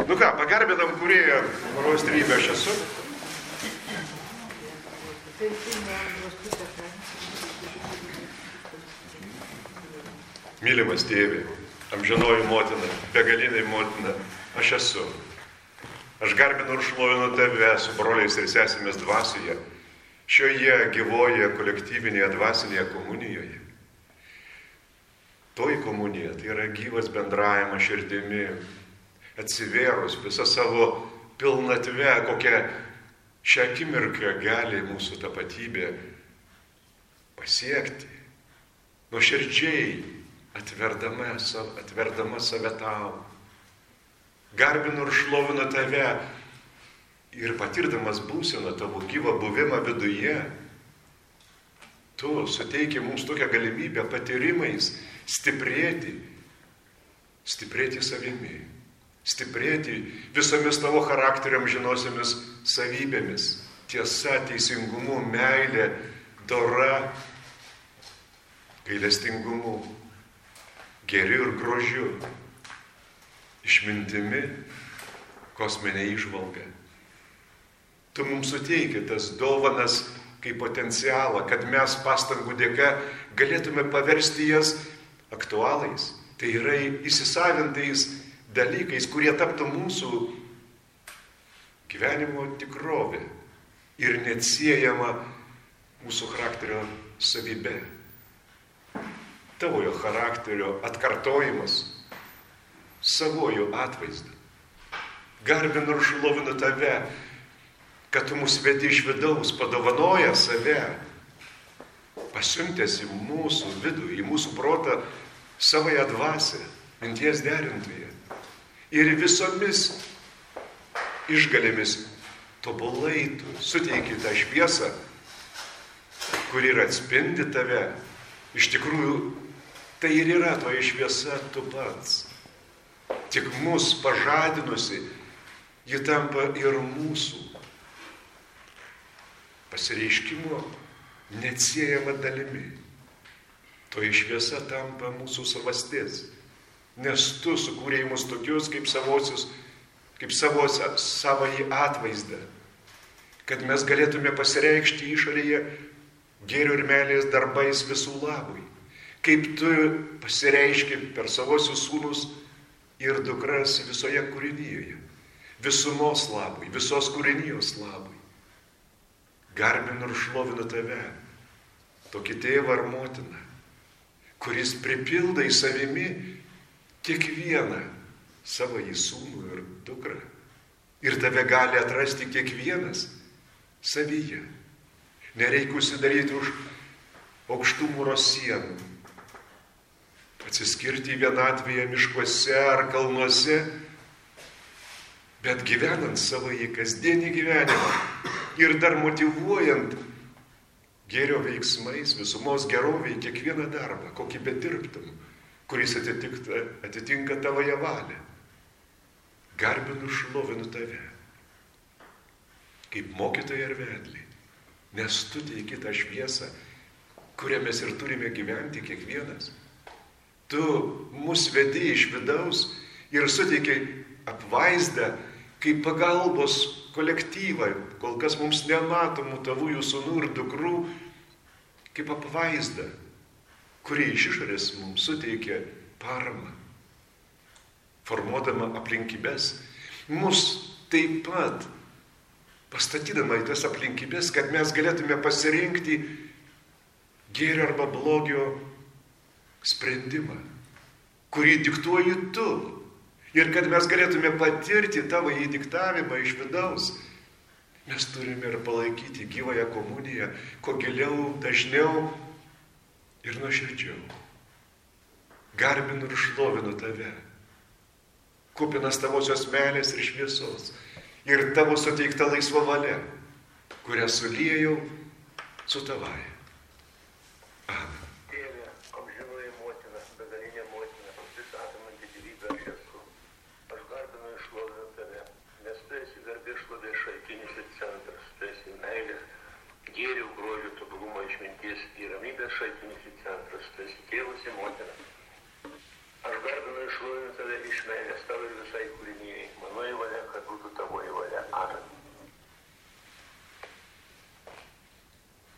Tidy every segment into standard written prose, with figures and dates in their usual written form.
Nu ką, pagarbinam kūrėją, Maros trybę aš esu. Mylimas tėvė, amžinoji motina, begaliniai motina, aš esu. Aš garbinu ir šlovinu tave su broliais ir sesėmis dvasioje, šioje gyvoje kolektyvinėje dvasinėje komunijoje. Toji komunija tai yra gyvas bendravimas širdimi, atsivėrus visą savo pilnatvę, kokią šią akimirką gali mūsų tapatybė pasiekti, nuoširdžiai atverdama save tau. Garbinu ir šlovinu tave ir patirdamas būseną tavo gyvą buvimą viduje, tu suteiki mums tokią galimybę patyrimais stiprėti savimi, stiprėti visomis tavo charakteriam žinosiamis savybėmis, tiesa, teisingumu, meilė, dora, gailestingumu, geriu ir grožiu, išmintimi, kosminė įžvalga. Tu mums suteiki tas dovanas kaip potencialą, kad mes pastangų dėka galėtume paversti jas aktualais, tai yra įsisavintais dalykais, kurie taptų mūsų gyvenimo tikrovė ir neatsiejama mūsų charakterio savybė. Tavojo charakterio atkartojimas savojų atvaizdą. Garbinu ir šlovinu tave, kad tu mus vedi iš vidaus, padovanoja save, pasiuntęs į mūsų vidų, į mūsų protą savąją dvasią, minties derintoje. Ir visomis išgalėmis tobulai tu suteiki tą šviesą, kuri ir atspindi tave. Iš tikrųjų, tai ir yra toji šviesa tu pats. Tik mus pažadinusi, ji tampa ir mūsų pasireiškimo neatsiejama dalimi. Toji šviesa tampa mūsų savastis, nes tu sukūrei mus tokius kaip savąjį atvaizdą, kad mes galėtume pasireikšti išorėje gėrio ir meilės darbais visų labui, kaip tu pasireiški per savosius sūnus ir dukras visoje kūrinyje, visumos labui, visos kūrinijos labui. Garbinu ir šlovinu tave, tokį tėvą ar motiną, kuris pripildai savimi kiekvieną savąjį sūnų ir dukrą. Ir tave gali atrasti kiekvienas savyje. Nereikia užsidaryti už aukštų mūro sienų, atsiskirti vienatvėje miškuose ar kalnuose, bet gyvenant savąjį kasdienį gyvenimą ir dar motyvuojant gėrio veiksmais, visumos geroviai kiekvieną darbą, kokį bedirbtum, kuris atitinka tavoje valią. Garbinu ir šlovinu tave, kaip mokytoją ir vedlį, nes tu teiki tą šviesą, kurią mes ir turime gyventi kiekvienas. Tu mus vedi iš vidaus ir suteiki apvaizdą kaip pagalbos kolektyvą, kol kas mums nematomų tavųjų sūnų ir dukrų, kaip apvaizdą, kuri iš išorės mums suteikia paramą, formuodama aplinkybės, mus taip pat pastatydama į tas aplinkybės, kad mes galėtume pasirinkti gėrio arba blogio sprendimą, kurį diktuoji tu. Ir kad mes galėtume patirti tavo įdiktavimą iš vidaus, mes turime ir palaikyti gyvąją komuniją, kuo giliau, dažniau ir nuoširdžiau. Garbinu ir šlovinu tave, kupinas tavosios meilės ir šviesos, ir tavo suteikta laisva valia, kurią suliejau su tavaja. Amen. Tėve, amžinoji motina, begalinė motina, visą apimanti gyvybę aš esu. Aš garbinu ir šlovinu tave, nes tu esi garbės šlovės šaltinis ir centras, tu esi meilės, gėrių, grožių, tobulumo, išminties ir ramybės šaltinis ir centras, tu esi tėvas ir motina. Aš garbinu ir šlovinu tave iš meilės tavo ir visai kūrinijai, mano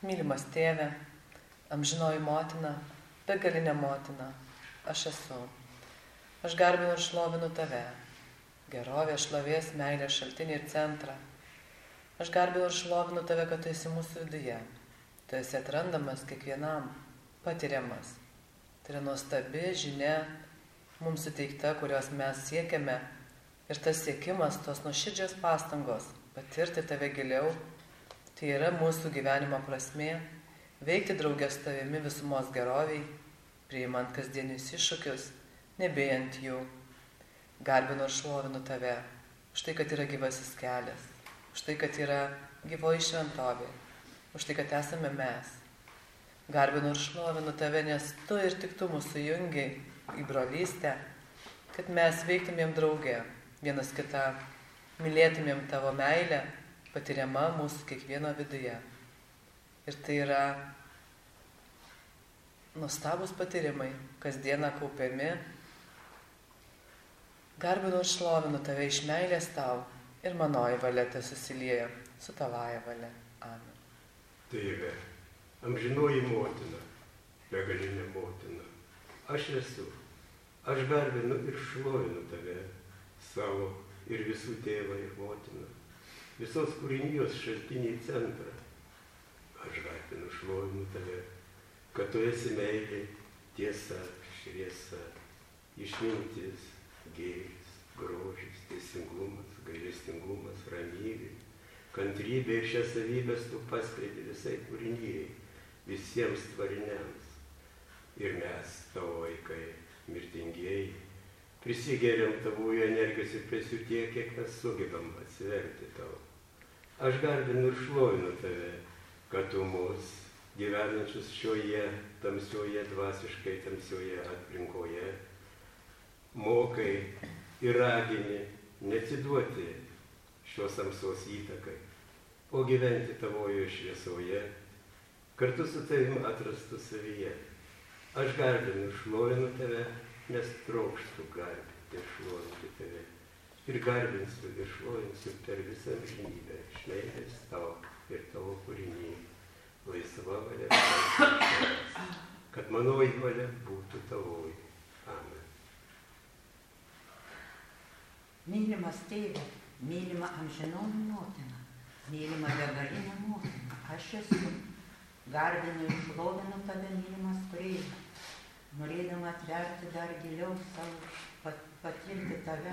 mylimas tėve, amžinoji motina, begalinė motina, aš esu. Aš garbinu ir šlovinu tave, gerovė, šlovės, meilės šaltinį ir centrą. Aš garbinu ir šlovinu tave, kad tu esi mūsų viduje. Tu esi atrandamas kiekvienam, patiriamas. Tai yra nuostabi žinia mums suteikta, kurios mes siekiame. Ir tas siekimas, tos nuoširdžios pastangos, patirti tave giliau, tai yra mūsų gyvenimo prasmė, veikti draugę su tavimi visumos geroviai, priimant kasdienius iššūkius, nebijant jų. Garbinu ir šlovinu tave, už tai, kad yra gyvasis kelias, už tai, kad yra gyvoji šventovė, už tai, kad esame mes. Garbinu ir šlovinu tave, nes tu ir tik tu mūsų jungi į brolystę, kad mes veiktumėm draugę, vienas kitą, mylėtumėm tavo meilę, patiriama mūsų kiekvieno viduje. Ir tai yra nuostabus patyrimai, kasdieną kaupiami. Garbinu ir šlovinu tave iš meilės tau ir manoji valia te susilieja su tavaja valia. Amen. Tėve, amžinoji motina, begalinė motina, aš esu. Aš garbinu ir šlovinu tave, savo ir visų tėvą ir motiną, visos kūrinijos šaltinį centrą. Aš garbinu, šlovinu tave, kad tu esi meilė, tiesa, šviesa, išmintis, gėris, grožis, teisingumas, gailestingumas, ramybė, kantrybė ir šias savybės tu paskleidi visai kūrinijai, visiems tvariniams. Ir mes, tavo vaikai, mirtingieji, prisigeriam tavųjų energijos ir pesių tiek, kiek mes sugebam atsiverti tau. Aš garbinu ir šlovinu tave, kad tu mus, gyvenančius šioje tamsioje, dvasiškai tamsioje aplinkoje, mokai ir ragini neatsiduoti šios tamsos įtakai, o gyventi tavoje šviesoje, kartu su tavim atrastu savyje. Aš garbinu ir šlovinu tave, nes trokštu garbinti ir šlovinti tave. Ir garbinsiu ir šlovinsiu per visą amžinybę, iš meilės tau ir tavo kūriniai, laisva valia, kad manoji valia būtų tavoji. Amen. Mylimas tėve, mylima amžinoji motina, mylima begalinė motina, aš esu. Garbinu ir šlovinu tave, mylimas kūrėjas, norėdama atverti dar giliau savo, patirti tave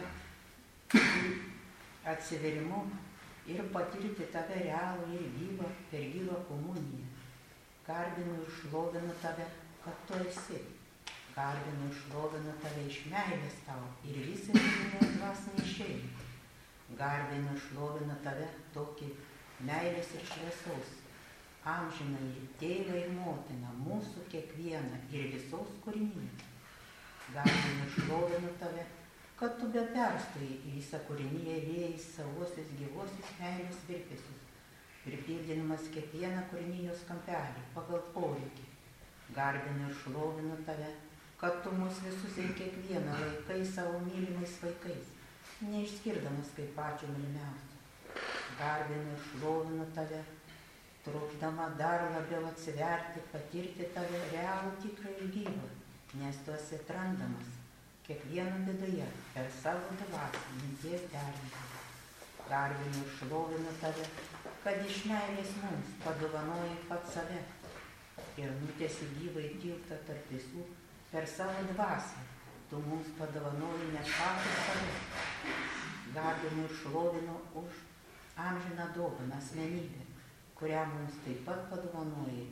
atsiverimu ir patirti tave realų ir gyvą per gyvą komuniją. Garbinu ir šlovinu tave, kad tu esi. Garbinu ir šlovinu tave iš meilės tau ir visą gyvybę dvasinį šeimą. Garbinu ir šlovinu tave tokį meilės ir šviesos, amžinąjį tėvą ir motiną, mūsų kiekvieną ir visos kūrinijos. Garbinu ir šlovinu tave, kad tu be perstoji į visą kūriniją liejai savosius gyvosius meilės virpesius, pripildinamas kiekvieną kūrinijos kampelį pagal poreikį. Garbinu ir šlovinu tave, kad tu mus visus ir kiekvieną laikai savo mylimais vaikais, neišskirdamas kaip pačio mylimiausio. Garbinu ir šlovinu tave, trokšdama dar labiau atsiverti, patirti tave realų, tikrą ir gyvą, nes tu esi atrandamas kiekvieno viduje per savo dvasią minties derinimą. Garbinu ir šlovinu tave, kad iš meilės mums padovanoji pats save ir nutiesi gyvą tiltą tarp visų per savo dvasią. Tu mums padovanoji net patys save. Garbinu ir šlovinu už amžiną dovaną asmenybę, kurią mums taip pat padovanoji.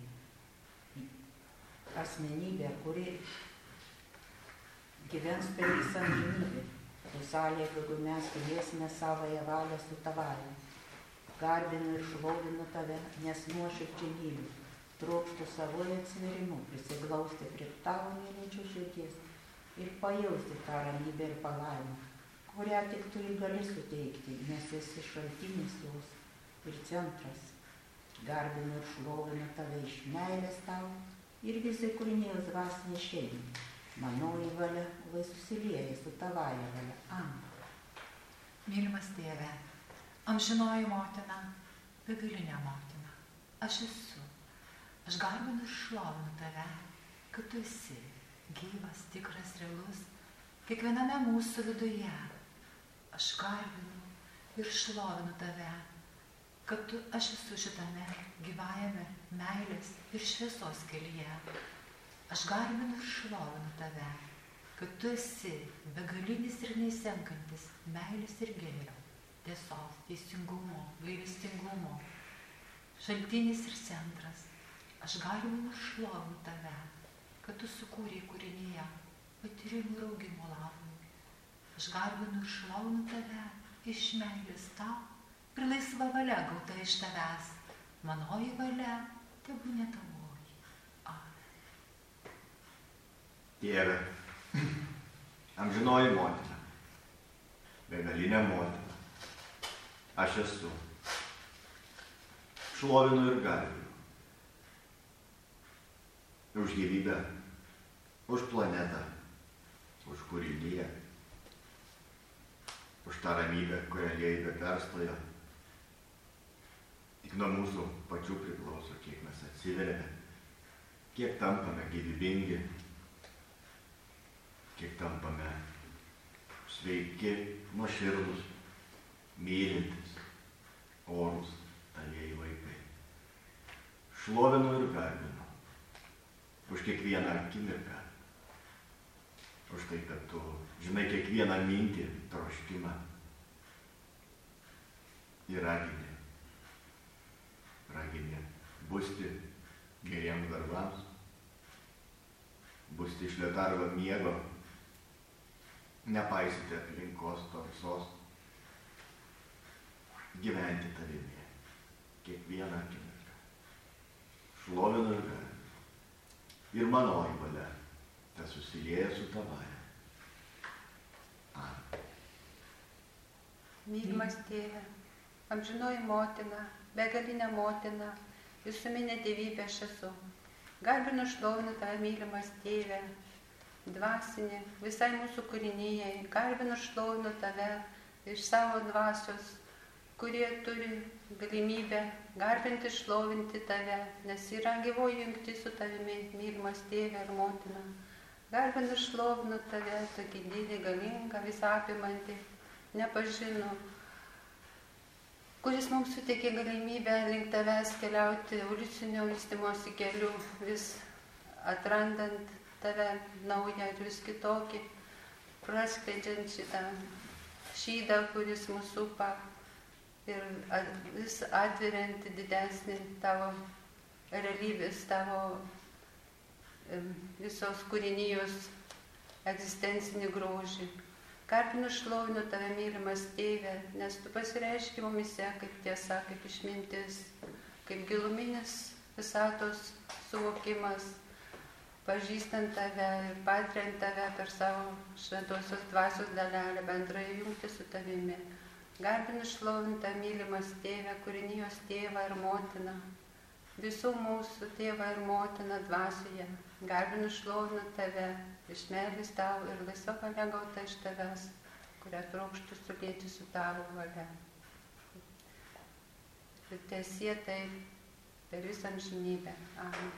Asmenybė, kuri gyvens per visą amžinybę. Tu sąlė, jeigu mes turėsime savąją valią su tavąja. Garbinu ir šlovinu tave, nes nuoširdžiai myliu. Trokštų savoje atsiverimu prisiglausti prie tavo mylinčių širdies ir pajausti tą ramybę ir palaimą, kurią tik tu ir gali suteikti, nes esi šaltinis jos ir centras. Garbinu ir šlovinu tave iš meilės tau ir visai kūrinijos dvasinį šeimą. Manoji valia lai susilieja su tavaja valia. Amen. Mylimas tėve, amžinoji motina, begalinė motina, aš esu. Aš garbinu ir šlovinu tave, kad tu esi gyvas, tikras, realus, kiekviename mūsų viduje. Aš garbinu ir šlovinu tave, kad aš esu šitame gyvajame meilės ir šviesos kelyje. Aš garbinu ir šlovinu tave, kad tu esi begalinis ir neįsenkantis meilės ir gėrio, tiesos, teisingumo, gailestingumo, šaltinis ir centras. Aš garbinu ir šlovinu tave, kad tu sukūrei kūrinyje patyrimų ir augimo labui. Aš garbinu ir šlovinu tave iš meilės tau ir laisva valia gauta iš tavęs. Manoji valia tebūnie tavoji. Amen. Tėve, amžinoji motina, begalinė motina, aš esu. Šlovinu ir garbinu. Už gyvybę, už planetą, už kūrinyje, už tą ramybę, kurią lieji be perstojo. Tik nuo mūsų pačių priklauso, kiek mes atsiveriame, kiek tampame gyvybingi, kiek tampame sveiki, nuoširdūs, mylintis, orūs, tavieji vaikai. Šlovinu ir garbinu už kiekvieną akimirką, už tai, kad tu žinai kiekvieną mintį, troškimą ir ragini busti geriems darbams, busti iš letargo miego, nepaisyti aplinkos tamsos, gyventi tavimi kiekvieną akimirką. Šlovinu ir garbinu. Ir manoji valia, tas susilieja su tavaja. Amen. Mylimas tėve, amžinoji motina, begalinė motina, visuminė dievybė aš esu. Garbinu šlovinu tave, mylimas tėve, dvasinė, visai mūsų kūrinijai. Garbinu šlovinu tave iš savo dvasios, kurie turi galimybę garbinti, šlovinti tave, nes yra gyvoji jungtis su tavimi, mylimas tėve ir motina. Garbinu šlovinu tave, tokį didį, galingą, visą apimantį, nepažinu, kuris mums suteikė galimybę link tavęs keliauti evoliucinio vystymosi keliu, vis atrandant tave naują ir vis kitokį, praskleidžiant šitą šydą, kuris mus supa, ir vis atverianti didesnį tavo realybės, tavo visos kūrinijos egzistencinį grožį. Garbinu šlovinu tave, mylimas tėve, nes tu pasireiški mumise kaip tiesa, kaip išmintis, kaip giluminis visatos suvokimas, pažįstant tave ir patiriant tave per savo šventosios dvasios dalelę, bendrąją jungtį su tavimi. Garbinu šlovintą, mylimas tėve, kūrinijos tėvą ir motiną, visų mūsų tėvą ir motiną dvasioje. Garbinu šlovinu tave, iš meilės tau ir laisva valia gauta iš tavęs, kurią trokštų sulieti su tavo valia. Ir tiesie tai per visą amžinybę. Amen.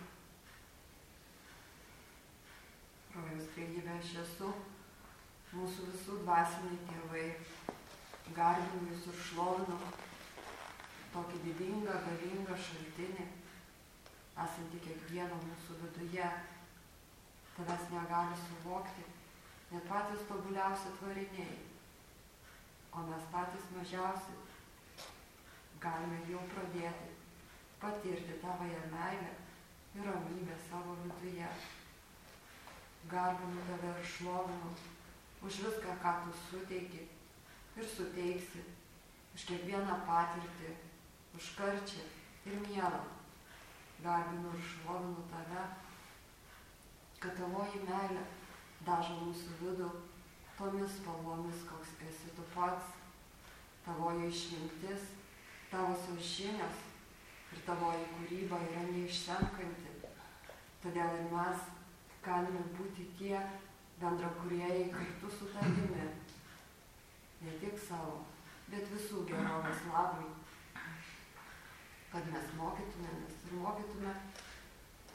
Rojaus trejybė aš esu, mūsų visų dvasiniai tėvai. Garbinu jūs ir šlovinu tokį didingą, galingą šaltinį, esantį kiekvieno mūsų viduje. Tavęs negali suvokti net patys tobuliausi tvariniai, o mes patys mažiausi galime jau pradėti patirti tavąją meilę ir ramybę savo viduje. Garbinu tave ir šlovinu už viską, ką tu suteiki ir suteiksi, už kiekvieną patirtį, už karčią ir mielą. Garbinu ir šlovinu tave, kad tavoji meilė dažo mūsų vidų tomis spalvomis, koks esi tu pats, tavoji išmintis, tavosios žinios ir tavoji kūryba yra neišsenkanti. Todėl ir mes galime būti tie bendrakūrėjai kartu su tavimi. Ne tik savo, bet visų gerovės labui, kad mes mokytumėmės ir mokytume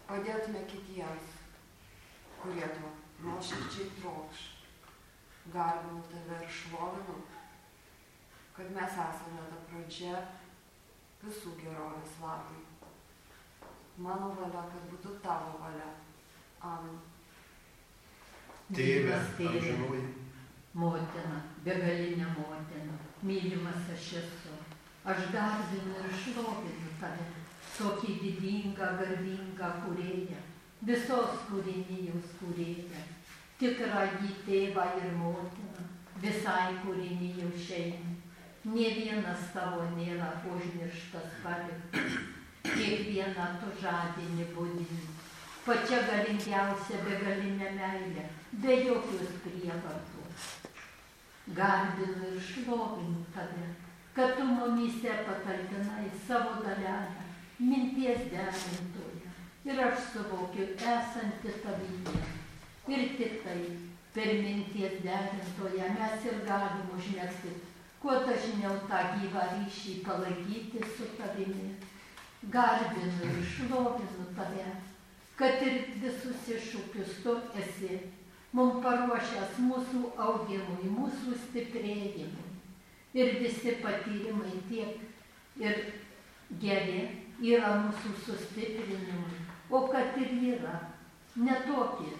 padėtume kitiems, kurie to nuoširdžiai trokš. Garbinu tave ir šlovinu, kad mes esame ta pradžia visų gerovės labui. Mano valia, kad būtų tavo valia. Amen. Tėve, amžinoji motina, begalinė motina, mylimas aš esu. Aš garbinu ir šlovinu tave, tokį didingą, garbingą kūrėją, visos kūrinijos kūrėją, tikrąjį tėvą ir motiną, visai kūrinijos šeimai. Nė vienas tavo nėra užmirštas paliktas, kiekvieną tu žadini budini, pačia galingiausia begalinė meilė, be jokios prievartos. Garbinu ir šlovinu tave, kad tu mumyse patalpinai savo dalelę, minties derintoje, ir aš suvokiu esanti tavyje. Ir tik tai per minties derintoje mes ir galim užmegzti kuo dažniau tą gyvą ryšį palaikyti su tavimi. Garbinu ir šlovinu tave, kad ir visus iššūkius tu esi mums paruošęs mūsų augimui, mūsų stiprėjimui. Ir visi patyrimai tiek ir geri yra mūsų sustiprinimui, o kad ir yra netokie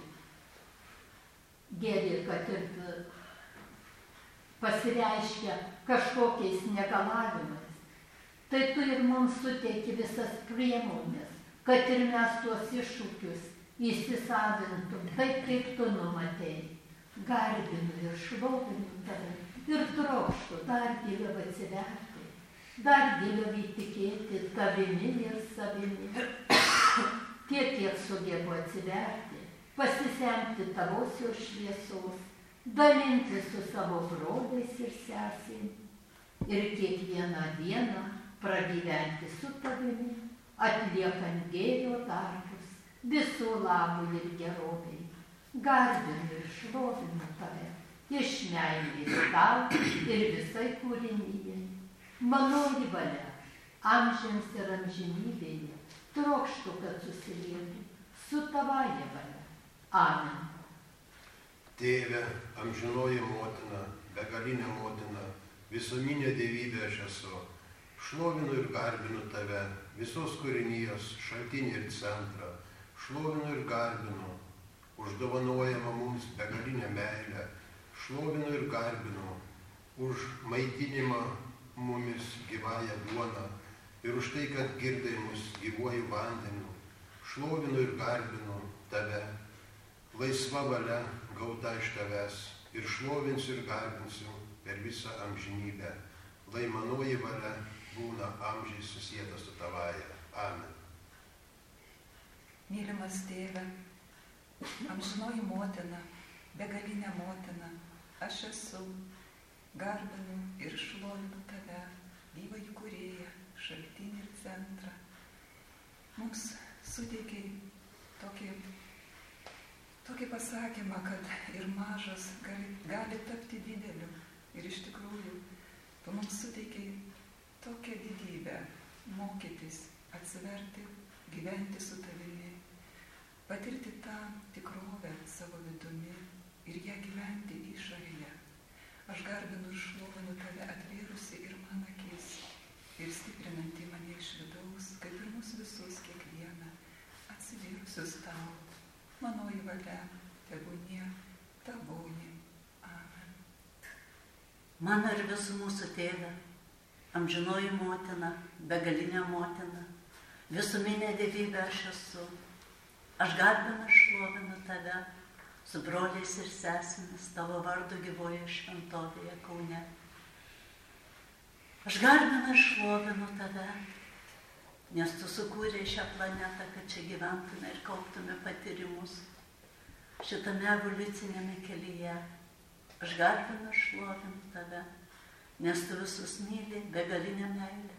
geri, kad ir pasireiškia kažkokiais negalavimais. Tai tu ir mums suteiki visas priemonės, kad ir mes tuos iššūkius įsisavintum, taip kaip tu numatei. Garbinu ir šlovinu tave ir trokštu dar giliau atsiverti, dar giliau įtikėti tavimi ir savimi. Tiek, kiek sugebu atsiverti, pasisemti tavosios šviesos, dalinti su savo broliais ir sesėm ir kiekvieną dieną pragyventi su tavimi, atliekant gėrio darbus, visų labui ir geroviai. Garbinu ir šlovinu tave, iš meilės tau ir visai kūrinijai. Manoji valia, amžiams ir amžinybėje, trokštu, kad susilietų su tavaja valia. Amen. Tėve, amžinoji motina, begalinė motina, visuminė dievybė aš esu. Šlovinu ir garbinu tave, visos kūrinijos šaltinį ir centrą. Šlovinu ir garbinu, uždovanojama mums begalinę meilę. Šlovinu ir garbinu, už maitinimą mumis gyvąją duoną ir už tai, kad girdai mus gyvuoju vandeniu. Šlovinu ir garbinu tave, laisva valia gauta iš tavęs, ir šlovinsiu ir garbinsiu per visą amžinybę. Lai manoji valia būna amžiai susieta su tavaja. Amen. Mylimas tėve, amžinoji motina, begalinė motina, aš esu, garbinu ir šlovinu tave, gyvąjį kūrėją, šaltinį ir centrą. Mums suteikiai tokį pasakymą, kad ir mažas gali tapti dideliu. Ir iš tikrųjų, tu mums suteikiai tokią didybę mokytis, atsiverti, gyventi su tavimi, patirti tą tikrovę savo vidumi ir ją gyventi išorėje. Aš garbinu ir šlovinu tave, atvėrusi ir man akis ir stiprinanti mane iš vidaus, kaip ir mus visus kiekvieną, atsivėrusius tau. Manoji valia, tebūnie tavoji. Amen. Mano ir visų mūsų tėve, amžinoji motina, begalinė motina, visuminė dievybė aš esu. Aš garbinu ir šlovinu tave su broliais ir sesėmis tavo vardu gyvoje šventovėje Kaune. Aš garbinu ir šlovinu tave, nes tu sukūrei šią planetą, kad čia gyventume ir kauptume patyrimus šitame evoliucinėme kelyje. Aš garbinu ir šlovinu tave, nes tu visus myli begalinę meilę.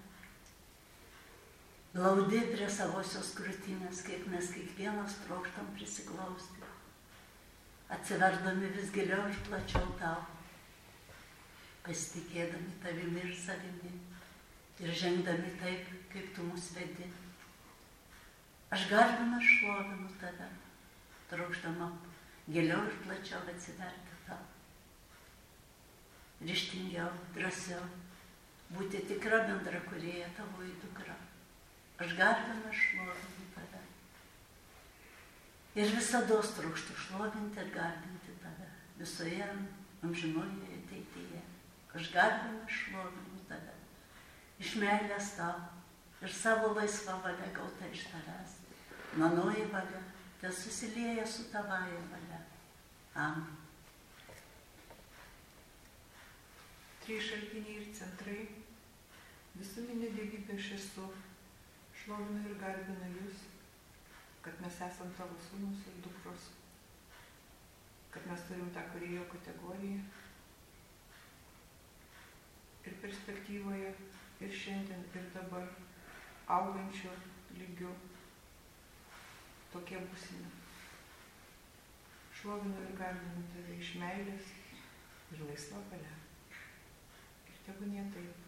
Glaudi prie savosios krūtinės, kiek mes kiekvienas trokštam prisiglausti, atsiverdami vis giliau ir plačiau tau, pasitikėdami tavimi ir savimi ir žengdami taip, kaip tu mus vedi. Aš garbinu ir šlovinu tave, trokšdama giliau ir plačiau atsiverti tau. Ryžtingiau, drąsiau, būti tikra bendrakūrėja tavoji dukra. Aš garbinu ir šlovinu tave. Ir visados trokštu šlovinti ir garbinti tave visoje amžinojoje ateityje. Aš garbinu ir šlovinu tave. Iš meilės tau ir savo laisvą valią gauta iš tavęs. Manoji valia te susilieja su tavąja valia. Amen. Trys šaltiniai ir centrai. Visuminė dievybė aš esu. Šlovinu ir garbinu jūs, kad mes esam tavo sūnus ir dukros. Kad mes turim tą kūrėjo kategoriją. Ir perspektyvoje, ir šiandien, ir dabar augančių lygių. Tokie būsime. Šlovinu ir garbinu tave iš meilės ir laisva valia. Ir tebūnie taip.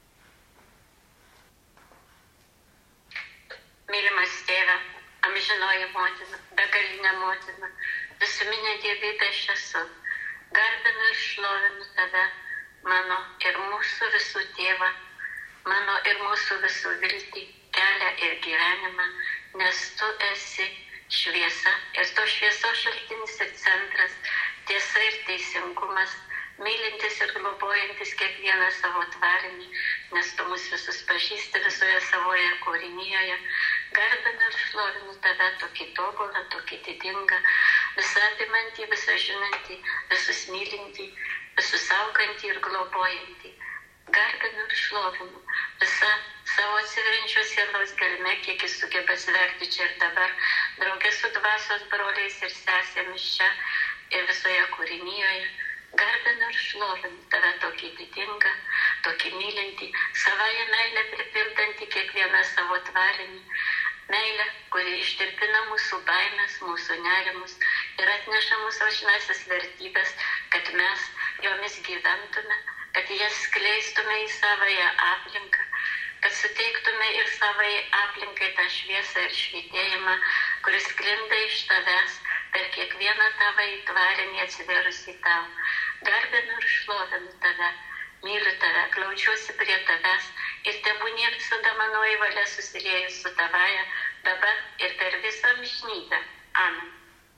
Mylimas tėve, amžinoji motina, begalinė motina, visuminė dievybė aš esu. Garbinu ir šlovinu tave, mano ir mūsų visų tėvą, mano ir mūsų visų viltį, kelią ir gyvenimą, nes tu esi šviesa ir to šviesos šaltinis ir centras, tiesa ir teisingumas, mylintis ir globojantis kiekvieną savo tvarinį, nes tu mus visus pažįsti visoje savoje kūrinyje. Garbinu ir šlovinu tave tokį tobulą, tokį didingą, visą apimantį, visą žinantį, visus mylintį, visus saugantį ir globojantį. Garbinu ir šlovinu visą savo atsiveriančios sielos gelme, kiek jis sugeba atsiverti čia ir dabar, draugė su dvasios broliais ir sesėmis čia ir visoje kūrinyje. Garbinu ir šlovinu tave tokį didingą, tokį mylintį, savąją meilę pripildantį kiekvieną savo tvarinį. Meilę, kuri ištirpina mūsų baimės, mūsų nerimus ir atneša mūsų amžinąsias vertybės, kad mes jomis gyventume, kad jas skleistume į savąją aplinką, kad suteiktume ir savai aplinkai tą šviesą ir švytėjimą, kuris sklinda iš tavęs per kiekvieną tavąjį tvarinį atsiverusį tau. Garbinu ir šlovinu tave, myliu tave, glaučiuosi prie tavęs ir tebūnie visada manoji valia susiliejus su tavaja, dabar ir per visą amžinybę. Amen.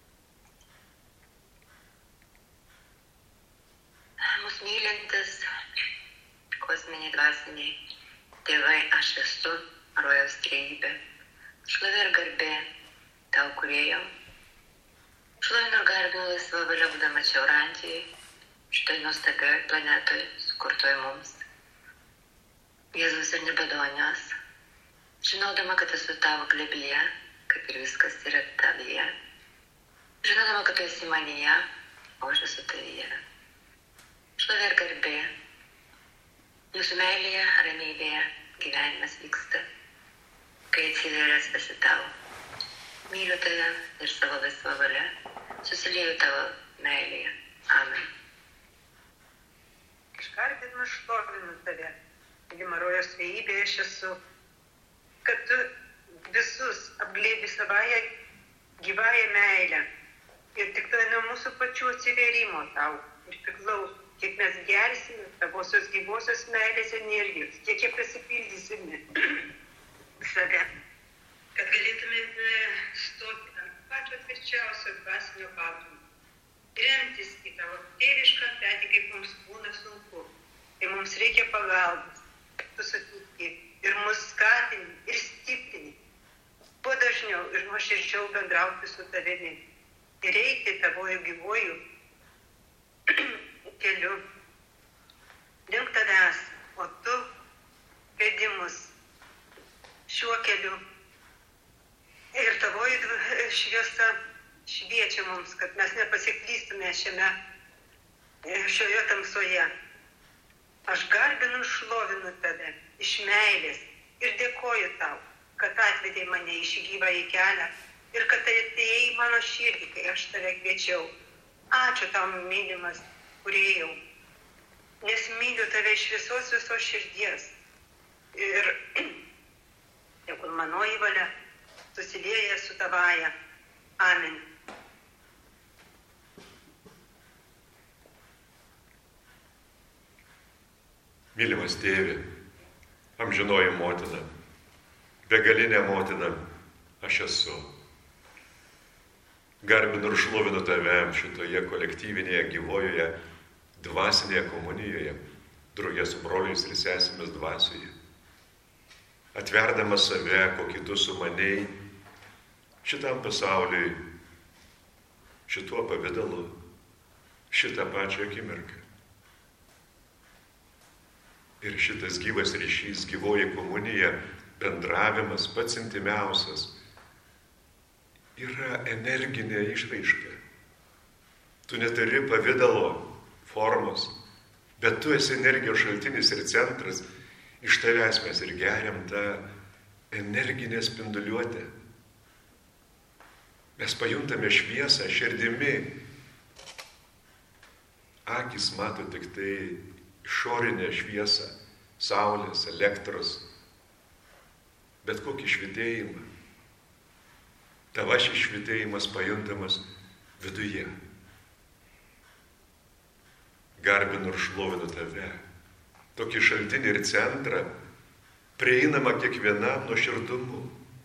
Mūsų mylintis kosminiai dvasiniai tėvai, aš esu rojaus trejybė. Šlovė ir garbė tau, kūrėjau. Šlovinu ir garbinu laisvą valią būdama čia Orantijai, šitoj nuostabioj planetoj, sukurtoj mums. Jėzus ir nebadonios, žinodama, kad esu tavo glėbyje, kaip ir viskas yra tavyje. Žinodama, kad tu esi manyje, o aš esu tavyje. Šlovė ir garbė. Jūsų meilėje, ramybėje gyvenimas vyksta, kai atsiveręs esi tau. Myliu tave ir savo laisvą valią, susilieju tavo meilėje. Amen. Aš garbinu ir šlovinu tave, mylima rojaus trejybė aš esu, kad tu visus apglėbi savąją gyvąją meilę ir tik tai nuo mūsų pačių atsivėrimo tau ir priklauso, kiek mes gersime tavosios gyvosios meilės energijos, kiek jie pasipildysime save, kad galėtume stoti ant pačio tvirčiausio dvasinio pagrindo, remtis į tavo tėvišką petį, kaip mums būna sunku, kai mums reikia pagalbos, tu sutikti ir mus skatini ir stiprini, kuo dažniau ir nuoširdžiau bendrauti su tavimi ir eiti tavoju gyvuoju keliu link tavęs, o tu vedi mus šiuo keliu. Ir tavoji šviesa šviečia mums, kad mes nepasiklystume šioje tamsoje. Aš garbinu ir šlovinu tave iš meilės ir dėkoju tau, kad atvedei mane į šį gyvąjį kelią ir kad atėjai į mano širdį, kai aš tave kviečiau. Ačiū tau, mylimas kūrėjau, nes myliu tave iš visos širdies. Ir tegul manoji valia susilieja su tavaja. Amen. Mylimas Tėve, amžinoji motina, begalinė motina, aš esu. Garbinu ir šlovinu Tave šitoje kolektyvinėje, gyvojoje, dvasinėje komunijoje, draugė su broliais ir sesėmis dvasioje. Atverdamas save, kokį Tu sumanei, šitam pasauliui, šituo pavidalu, šitą pačią akimirką. Ir šitas gyvas ryšys, gyvoji komunija, bendravimas, pats intimiausias, yra energinė išraiška. Tu neturi pavidalo, formos, bet Tu esi energijos šaltinis ir centras. Iš Tavęs mes ir geriam tą energinę spinduliuotę. Mes pajuntame šviesą širdimi. Akis mato tik tai išorinę šviesą, saulės, elektros, bet kokį švytėjimą. Tava šis švytėjimas pajuntamas viduje. Garbinu ir šlovinu Tave, tokį šaltinį ir centrą, prieinamą kiekvienam nuoširdumu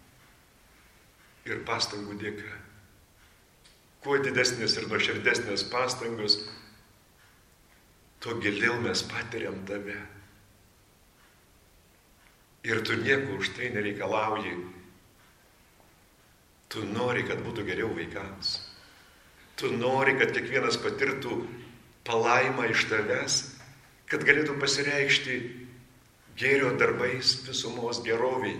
ir pastangų dėka. Kuo didesnės ir nuoširdesnės pastangos, tuo giliau mes patiriam Tave. Ir Tu nieko už tai nereikalauji. Tu nori, kad būtų geriau vaikams. Tu nori, kad kiekvienas patirtų palaimą iš Tavęs, kad galėtų pasireikšti gėrio darbais visumos geroviai,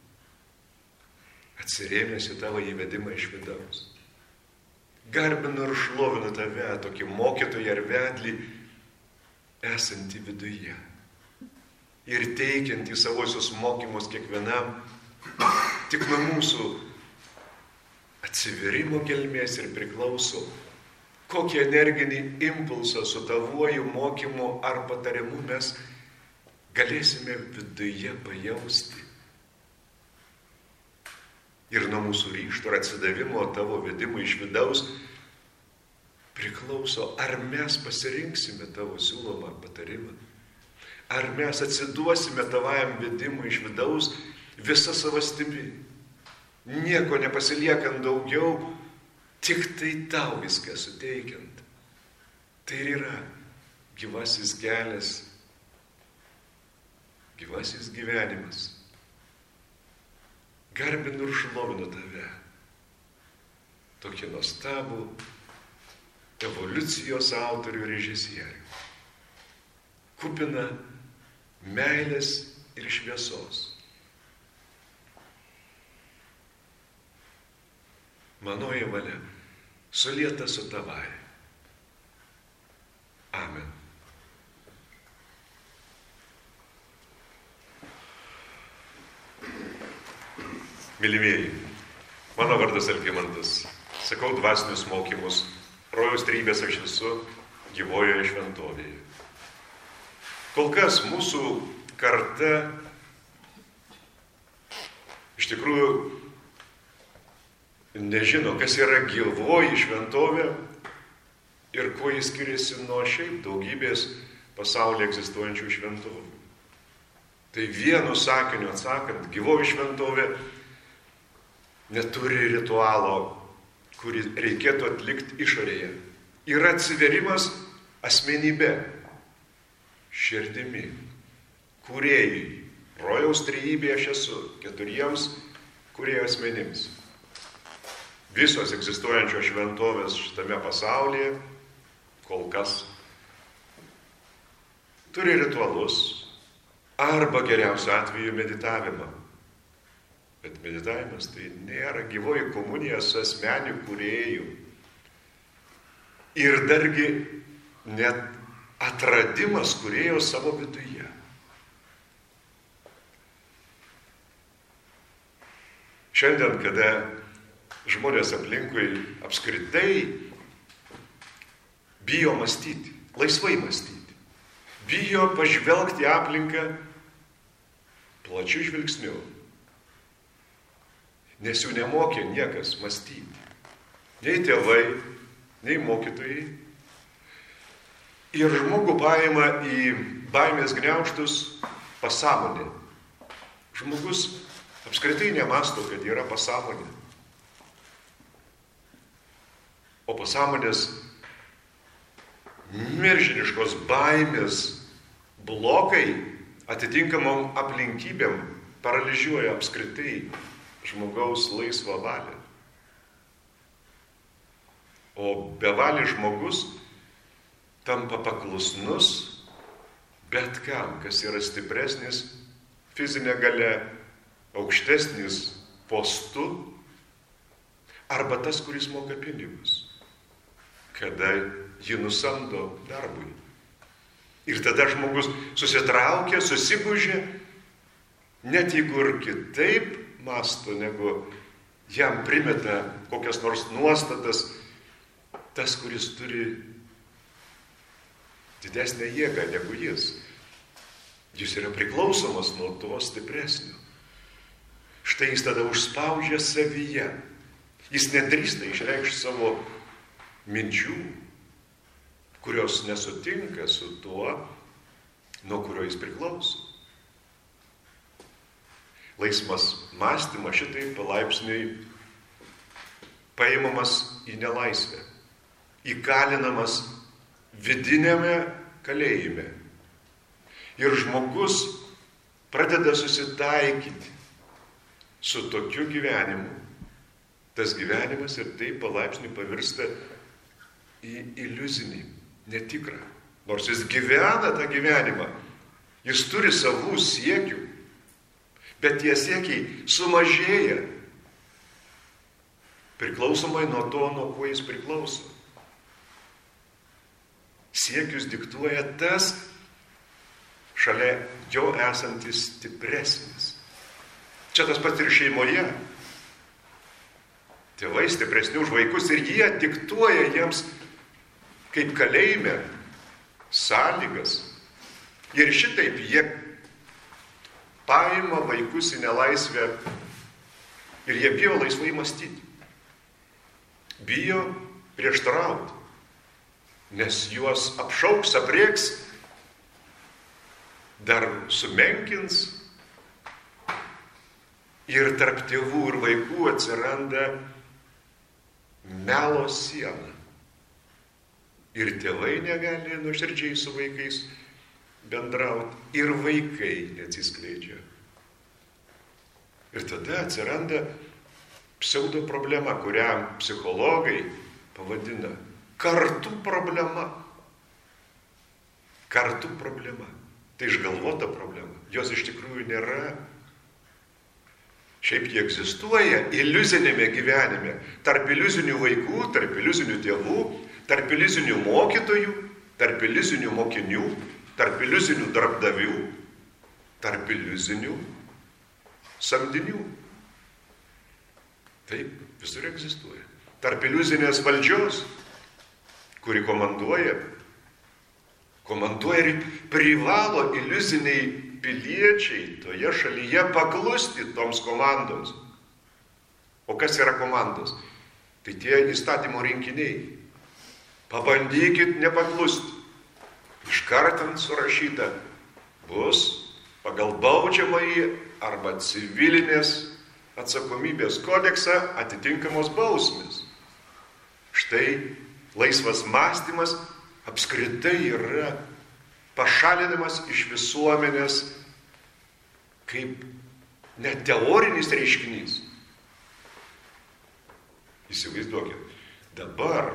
atsirėmęs į Tavo įvedimą iš vidaus. Garbinu ir šlovinu Tave, tokį mokytoją ir vedlį, esantį viduje ir teikiantį savosius mokymus kiekvienam tik nuo mūsų atsiverimo gelmės ir priklauso, kokį energinį impulsą su Tavuoju mokymu ar patarimu mes galėsime viduje pajausti. Ir nuo mūsų ryžto ir atsidavimo Tavo vedimui iš vidaus priklauso, ar mes pasirinksime Tavo siūlomą patarimą, ar mes atsiduosime Tavajam vedimui iš vidaus visą savastimi, nieko nepasiliekant daugiau, tik tai Tau viską suteikiant. Tai ir yra gyvasis kelias, gyvasis gyvenimas. Garbinu ir šlovinu Tave, tokį nuostabų evoliucijos autorių režisierių, kupina meilės ir šviesos. Manoji valia sulieta su Tavai. Amen. Mylimieji, mano vardas Algimantas. Sakau dvasinius mokymus. Rojaus trybės aš esu gyvojoje šventovėje. Kol kas mūsų karta iš tikrųjų nežino, kas yra gyvoji šventovė ir kuo jis skiriasi nuo šiaip daugybės pasaulyje egzistuojančių šventovių. Tai vienu sakiniu atsakant, gyvoji šventovė neturi ritualo, kurį reikėtų atlikti išorėje. Yra atsiverimas asmenybė, širdimi, kūrėjui. Rojaus trejybė aš esu 4 kūrėjo asmenims. Visos egzistuojančios šventovės šitame pasaulyje kol kas turi ritualus arba geriausiu atveju meditavimą. Bet meditavimas tai nėra gyvoji komunija su asmeniu kūrėju. Ir dargi net atradimas kūrėjo savo viduje. Šiandien, kada žmonės aplinkui apskritai bijo mąstyti, laisvai mąstyti, bijo pažvelgti aplinką plačiu žvilgsniu. nes jų nemokė niekas mąstyti. Nei tėvai, nei mokytojai. Ir žmogų paima į baimės gniaužtus pasąmonė. Žmogus apskritai nemasto, kad yra pasąmonė. O pasąmonės milžiniškos baimės blokai atitinkamom aplinkybėm paralyžiuoja apskritai žmogaus laisvą valią. O bevalis žmogus tampa paklusnus bet kam, kas yra stipresnis fizinė galia, aukštesnis postu, arba tas, kuris moka pinigus, kada jį nusamdo darbui. Ir tada žmogus susitraukia, susigūžia, net jeigu ir kitaip masto, negu jam primeta kokias nors nuostatas, tas, kuris turi didesnę jėgą negu jis. Jis yra priklausomas nuo to stipresnio. Štai jis tada užspaudžia savyje. Jis nedrįsta išreikšti savo minčių, kurios nesutinka su tuo, nuo kurio jis priklauso. Laisvas mąstymas šitai palaipsniui paimamas į nelaisvę, įkalinamas vidinėme kalėjime. Ir žmogus pradeda susitaikyti su tokiu gyvenimu. Tas gyvenimas ir taip palaipsniui pavirsta į iliuzinį, netikrą. Nors jis gyvena tą gyvenimą, jis turi savų siekių, bet tie siekiai sumažėja priklausomai nuo to, nuo ko jis priklauso. Siekius diktuoja tas, šalia jo esantis stipresnis. Čia tas pats ir šeimoje. Tėvai stipresni už vaikus ir jie diktuoja jiems kaip kalėjime sąlygas. Ir šitaip jie paima vaikus į nelaisvę ir jie bijo laisvai mąstyti. Bijo prieštarauti, nes juos apšauks, aprieks, dar sumenkins ir tarp tėvų ir vaikų atsiranda melo siena. Ir tėvai negali nuoširdžiai su vaikais bendrauti, ir vaikai neatsiskleidžia. Ir tada atsiranda pseudo problema, kurią psichologai pavadina kartų problema. Kartų problema. Tai išgalvota problema. Jos iš tikrųjų nėra. Šiaip jie egzistuoja iliuzinėme gyvenime. Tarp iliuzinių vaikų, tarp iliuzinių tėvų, tarp iliuzinių mokytojų, tarp iliuzinių mokinių, tarp iliuzinių darbdavių, tarp iliuzinių samdinių. Taip, visur egzistuoja. Tarp iliuzinės valdžios, kuri komanduoja ir privalo iliuziniai piliečiai toje šalyje paklusti toms komandoms. O kas yra komandos? Tai tie įstatymo rinkiniai. Pabandykit nepaklusti. Iškart ant surašyta bus pagal baudžiamąjį arba civilinės atsakomybės kodeksą atitinkamos bausmės. Štai laisvas mąstymas apskritai yra pašalinamas iš visuomenės kaip net teorinis reiškinys. Įsivaizduokit, dabar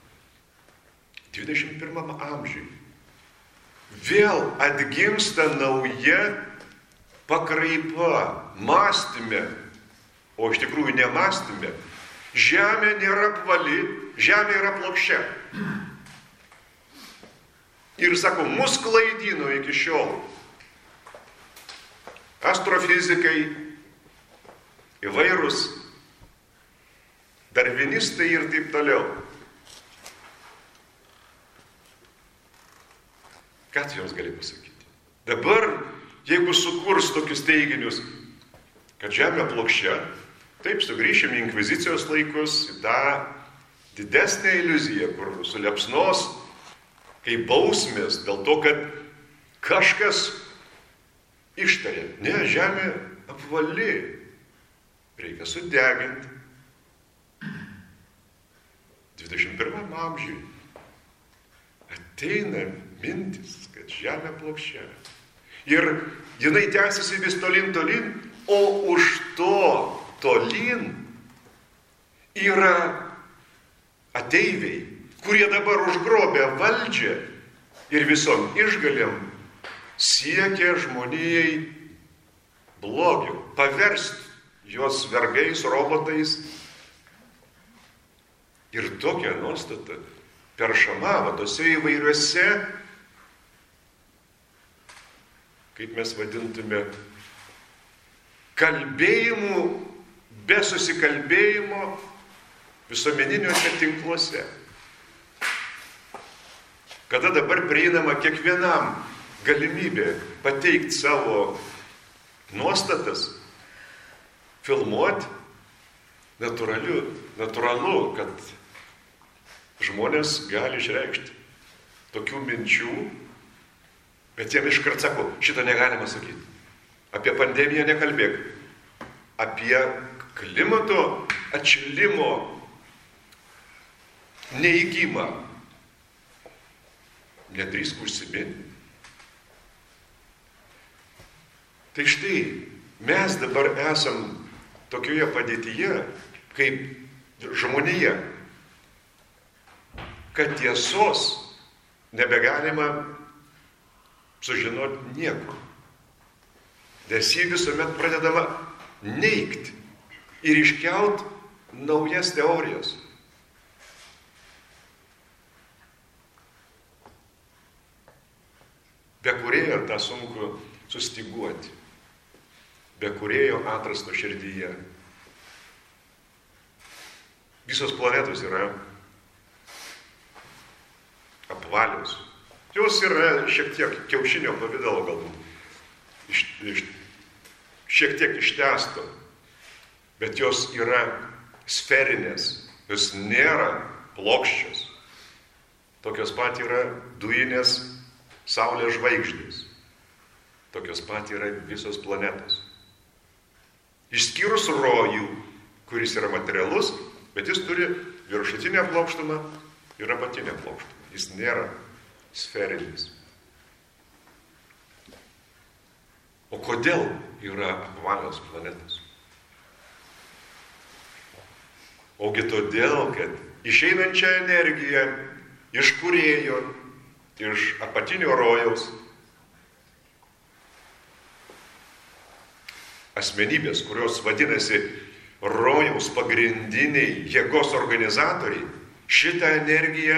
21 amžiui vėl atgimsta nauja pakraipa mąstyme, o iš tikrųjų nemąstyme. Žemė nėra apvali, žemė yra plokščia. Ir sako, mus klaidino iki šiol astrofizikai, įvairūs darvinistai ir taip toliau. Ką tu joms gali pasakyti? Dabar, jeigu sukurs tokius teiginius, kad žemė plokščia, Taip, sugrįšim į inkvizicijos laikus, į tą didesnę iliuziją, kur suliepsnos kaip bausmės dėl to, kad kažkas ištarė. Ne, žemė apvali, reikia sudeginti. 21 amžiui ateina mintis, kad žemė plokščia. Ir jinai tęsiasi vis tolyn, o už to tolyn yra ateiviai, kurie dabar užgrobė valdžią ir visom išgalėm siekia žmonijai blogio, paversti juos vergais, robotais. Ir tokia nuostata peršamavo tose įvairiuose, kaip mes vadintume, kalbėjimų be susikalbėjimo visuomeniniuose tinkluose. Kada dabar prieinama kiekvienam galimybė pateikti savo nuostatas, filmuoti, natūralu, kad žmonės gali išreikšti tokių minčių, bet jiem iškart sako, šito negalima sakyti. Apie pandemiją nekalbėk. Apie klimato atšilimo neįgymą nedrįsk užsiminti. Tai štai, mes dabar esam tokioje padėtyje, kaip žmonija, kad tiesos nebegalima sužinoti nieko. Nes jį visuomet pradedama neigti ir iškelt naujas teorijas. Be kūrėjo tą sunku sustyguoti. Be kūrėjo atrasto širdyje. Visos planetos yra apvalios. Jos yra šiek tiek kiaušinio pavidalo galbūt. Šiek tiek ištęsto. Bet jos yra sferinės. Jos nėra plokščios. Tokios pat yra dujinės Saulės žvaigždės. Tokios pat yra visos planetos. Išskyrus rojų, kuris yra materialus, bet jis turi viršutinę plokštumą ir apatinę plokštumą. Jis nėra sferinis. O kodėl yra apvalios planetos? Ogi todėl, kad išeinančią energiją iš kūrėjo, iš apatinio rojaus asmenybės, kurios vadinasi rojaus pagrindiniai jėgos organizatoriai, šitą energiją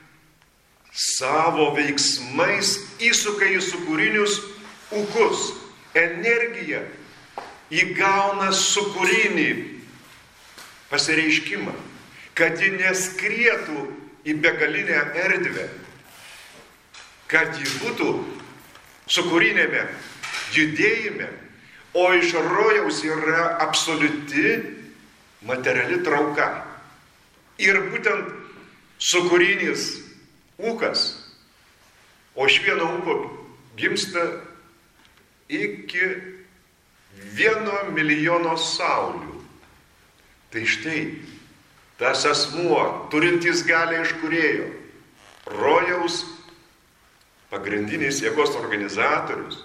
savo veiksmais įsuka į sukūrinius ūkus. Energija įgauna sukūrinį pasireiškimą, kad ji neskrietų į begalinę erdvę, kad ji būtų sukūrinėme judėjime, o iš rojaus yra absoliuti materiali trauka. Ir būtent sukūrinis ūkas, o iš vieno ūko gimsta iki 1 milijono saulių. Tai štai, tas asmuo, turintis galią iš kūrėjo, rojaus pagrindinis jėgos organizatorius,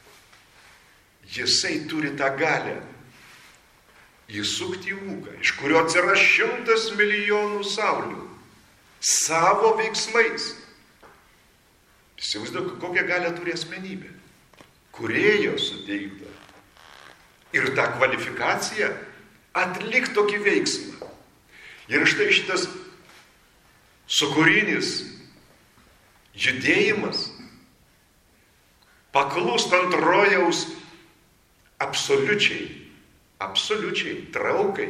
jisai turi tą galią įsukti į ūką, iš kurio atsiras 100 milijonų saulių savo veiksmais. Įsivaizduok, kokią galią turi asmenybė. Kūrėjo suteikta. Ir tą kvalifikaciją atlik tokį veiksmą. Ir štai šitas sukūrinis judėjimas paklūstant rojaus absoliučiai traukai.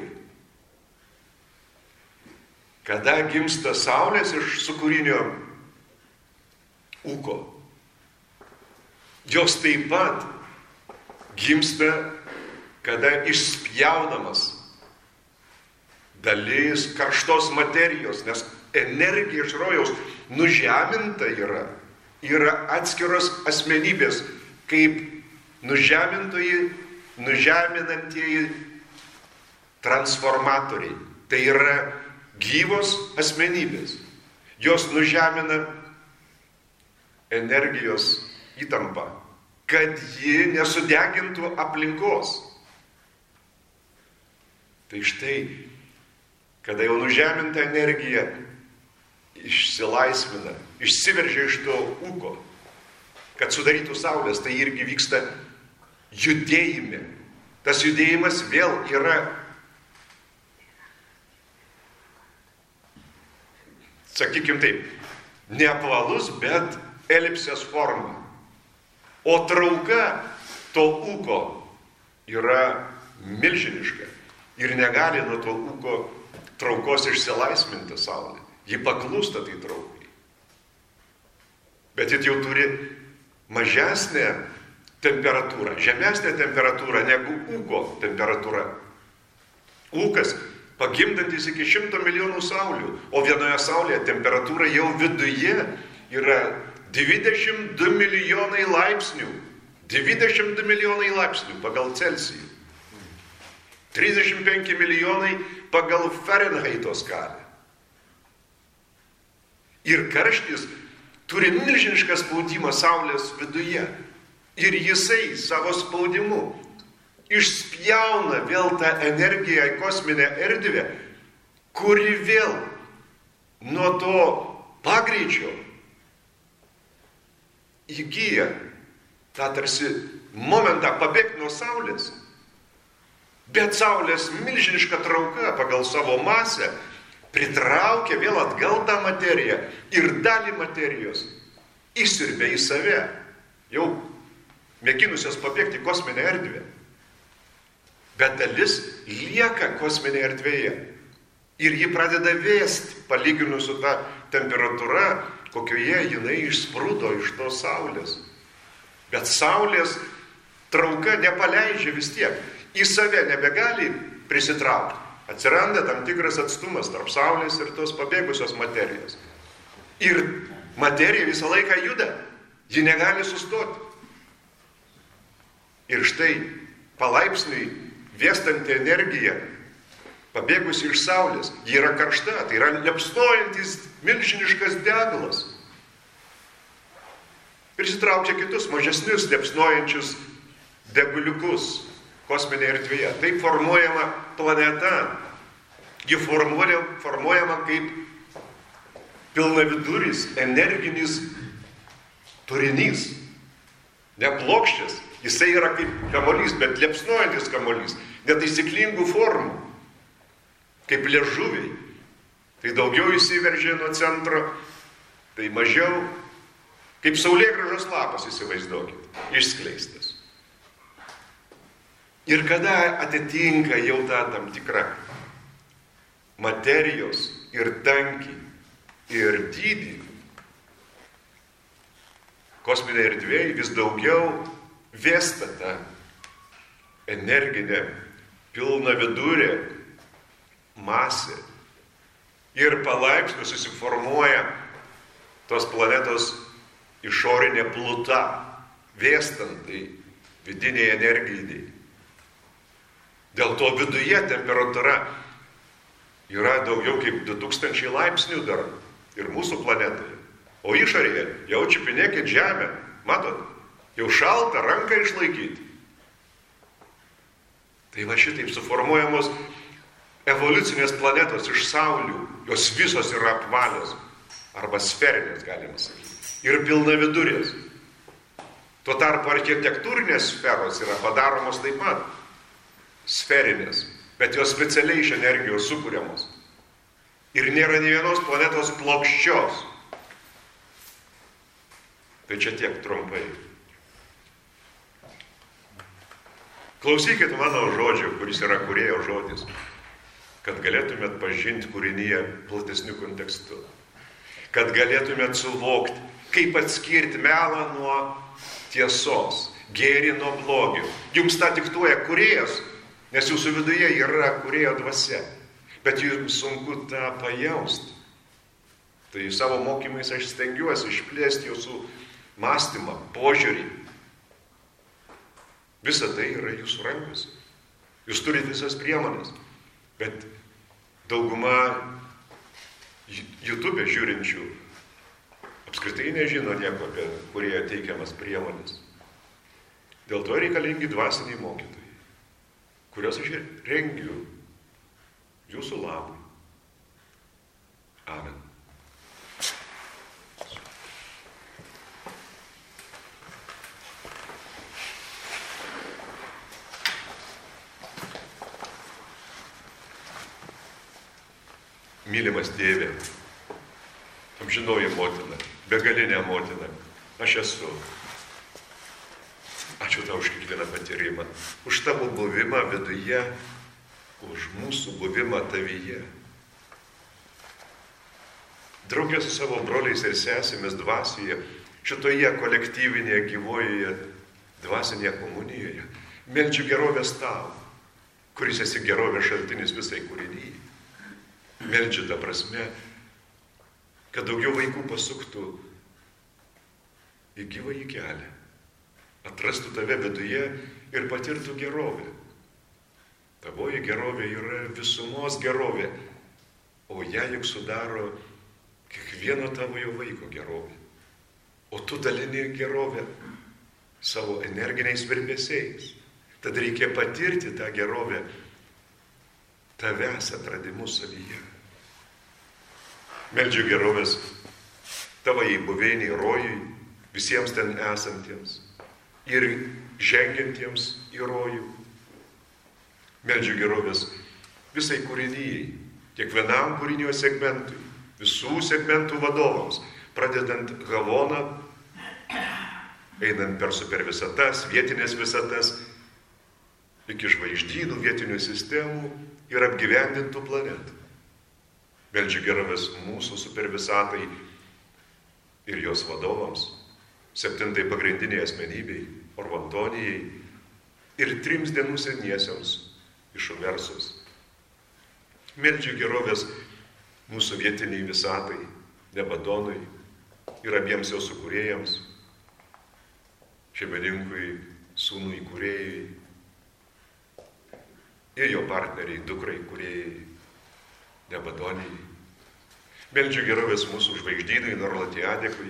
Kada gimsta saulės iš sukūrinio ūko, jos taip pat gimsta, kada išspjaunamas dalis karštos materijos, nes energija iš rojaus nužeminta yra atskiros asmenybės, kaip nužeminantieji transformatoriai. Tai yra gyvos asmenybės. Jos nužemina energijos įtampą, kad ji nesudegintų aplinkos. Tai štai, kada jau nužeminta energija išsilaisvina, išsiveržia iš to ūko, kad sudarytų saulės, tai irgi vyksta judėjime. Tas judėjimas vėl yra, sakykime taip, neapvalus, bet elipsės forma. O trauka to ūko yra milžiniška ir negali nuo to ūko traukos išsilaisvinti saulė. Ji paklūsta tai traukai. Bet ji jau turi mažesnę temperatūrą, žemesnę temperatūrą negu ūko temperatūra. Ūkas pagimdantis iki 100 milijonų saulių, o vienoje saulėje temperatūra jau viduje yra 22 milijonai laipsnių. 22 milijonai laipsnių pagal Celsijų. 35 milijonai pagal Fahrenheito skalę. Ir karštis turi milžinišką spaudimą saulės viduje. Ir jisai savo spaudimu išspjauna vėl tą energiją į kosminę erdvę, kuri vėl nuo to pagreičio įgyja tą tarsi momentą pabėgti nuo saulės. Bet saulės milžiniška trauka pagal savo masę pritraukia vėl atgal tą materiją ir dalį materijos įsiurbia į save, jau mėginusios pabėgti į kosminę erdvę. Bet dalis lieka kosminėje erdvėje ir ji pradeda vėsti, palyginus su ta temperatūra, kokioje jinai išsprūdo iš tos saulės. Bet saulės trauka nepaleidžia vis tiek, į save nebegali prisitraukti. Atsiranda tam tikras atstumas tarp saulės ir tos pabėgusios materijos. Ir materija visą laiką juda, ji negali sustoti. Ir štai palaipsniui vėstanti energija, pabėgusi iš saulės, ji yra karšta, tai yra liepsnojantis milžiniškas degalas. Prisitraukia kitus mažesnius liepsnojančius deguliukus kosminėje erdvėje. Taip formuojama planeta. Ji formuojama kaip pilnaviduris, energinis turinys. Neplokščias. Jisai yra kaip kamuolys, bet liepsnojantis kamuolys. Netaisyklingų formų. Kaip liežuviai. Tai daugiau įsiveržia nuo centro, tai mažiau. Kaip saulėgrąžos lapas, įsivaizduokit, išskleistas. Ir kada atitinka jau tą tam tikrą materijos ir tankį ir dydį, kosminė erdvėje vis daugiau vėsta tą energinę pilnavidurę masę. Ir palaipsniui susiformuoja tos planetos išorinė pluta, vėstantai vidiniai energijai. Dėl to viduje temperatūra yra daugiau kaip 2000 laipsnių dar ir mūsų planetoje. O išorėje jau čiupinėkit žemę, matot, jau šalta ranką išlaikyti. Tai va šitaip suformuojamos evoliucinės planetos iš saulių, jos visos yra apvalios, arba sferinės, galima sakyti, ir pilnavidurės. Tuo tarpu architektūrinės sferos yra padaromos taip pat sferinės, bet jos specialiai iš energijos sukūriamos. Ir nėra nei vienos planetos plokščios. Tai čia tiek trumpai. Klausykit mano žodžio, kuris yra kūrėjo žodis, kad galėtumėt pažinti kūrinyje platesniu kontekstu. Kad galėtumėt suvokti, kaip atskirti melą nuo tiesos, gėrį nuo blogio. Jums tą diktuoja kūrėjas, nes jūsų viduje yra kūrėjo dvasia. Bet jums sunku tą pajausti. Tai savo mokymais aš stengiuosi išplėsti jūsų mąstymą, požiūrį. Visa tai yra jūsų rankose. Jūs turite visas priemonės. Bet dauguma YouTube žiūrinčių apskritai nežino nieko apie kurie teikiamas priemonės. Dėl to reikalingi dvasiniai mokytojai, kuriuos aš rengiu jūsų labui. Amen. Mylimas Tėve, amžinoji motina, begalinė motina, aš esu. Ačiū tau už kiekvieną patyrimą, už tavo buvimą viduje, už mūsų buvimą tavyje. Draugė su savo broliais ir sesėmis dvasioje, šitoje kolektyvinėje gyvojoje dvasinėje komunijoje, meldžiu gerovės tau, kuris esi gerovės šaltinis visai kūrinyje. Meldžiu tą prasme, kad daugiau vaikų pasuktų į gyvąjį kelią, atrastų tave viduje ir patirtų gerovę. Tavoji gerovė yra visumos gerovė, o ją juk sudaro kiekvieno tavojo vaiko gerovė. O tu dalini gerovę savo energiniais virpesiais. Tad reikia patirti tą gerovę tavęs atradimus savyje. Meldžiu gerovės tavai buveiniai rojui, visiems ten esantiems ir žengiantiems į rojų. Meldžiu gerovės visai kūrinyjai, kiekvienam kūrinio segmentui, visų segmentų vadovams, pradedant Havoną, einant per supervisatas, vietinės visatas, iki žvaigždynų, vietinių sistemų ir apgyvendintų planetų. Meldžiu gerovės mūsų supervisatai ir jos vadovams, 7 pagrindiniai asmenybei, Orvantonijai ir 3 dienų seniesiams iš Umersos. Meldžiu gerovės mūsų vietiniai visatai, Nebadonui ir abiems jo sukūrėjams, šeimininkui, sūnui kūrėjai ir jo partneriai, dukrai kūrėjai, Nebadonijai. Meldžiu gerovės mūsų žvaigždynui, Norlatiadekui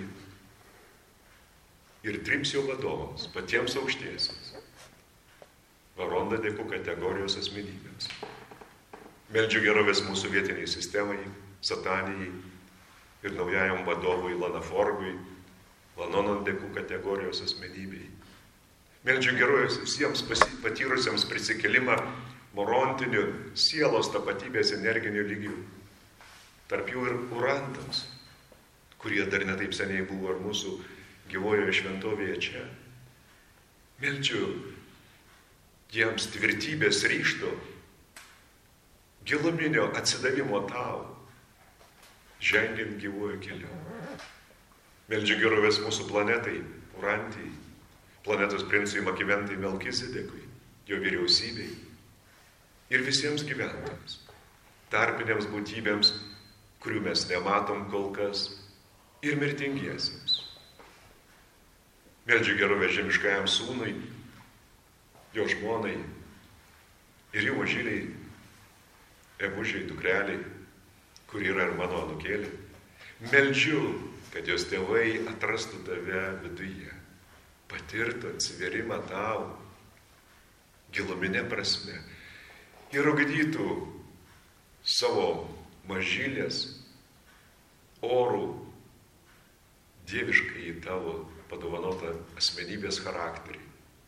ir 3 jo vadovams, patiems aukštiesiems, Varondadekų kategorijos asmenybėms. Meldžiu gerovės mūsų vietiniai sistemai, Satanijai ir naujajam vadovui Lanaforgui, Lanonandekų kategorijos asmenybei. Meldžiu gerovės visiems patyrusiems prisikelimą morontinių sielos tapatybės energinių lygių. Tarp jų ir urantams, kurie dar netaip seniai buvo ir mūsų gyvojoje šventovėje čia. Meldžiu jiems tvirtybės ryžto, giluminio atsidavimo tau, žengiant gyvojo keliu. Meldžiu gerovės mūsų planetai, Urantijai, planetos princui Makiventai Melkizedekui, jo vyriausybei ir visiems gyventojams, tarpinėms būtybėms, kurių mes nematom kol kas, ir mirtingiesiems. Meldžiu gerovę žemiškajam sūnui, jo žmonai ir jų mažyliai, ebužiai, dukreliai, kur yra ir mano anūkėlė. Meldžiu, kad jos tėvai atrastų tave viduje, patirtų atsiverimą tau, giluminė prasme, ir ugdytų savo mažylės orų dieviškai į tavo padovanotą asmenybės charakterį.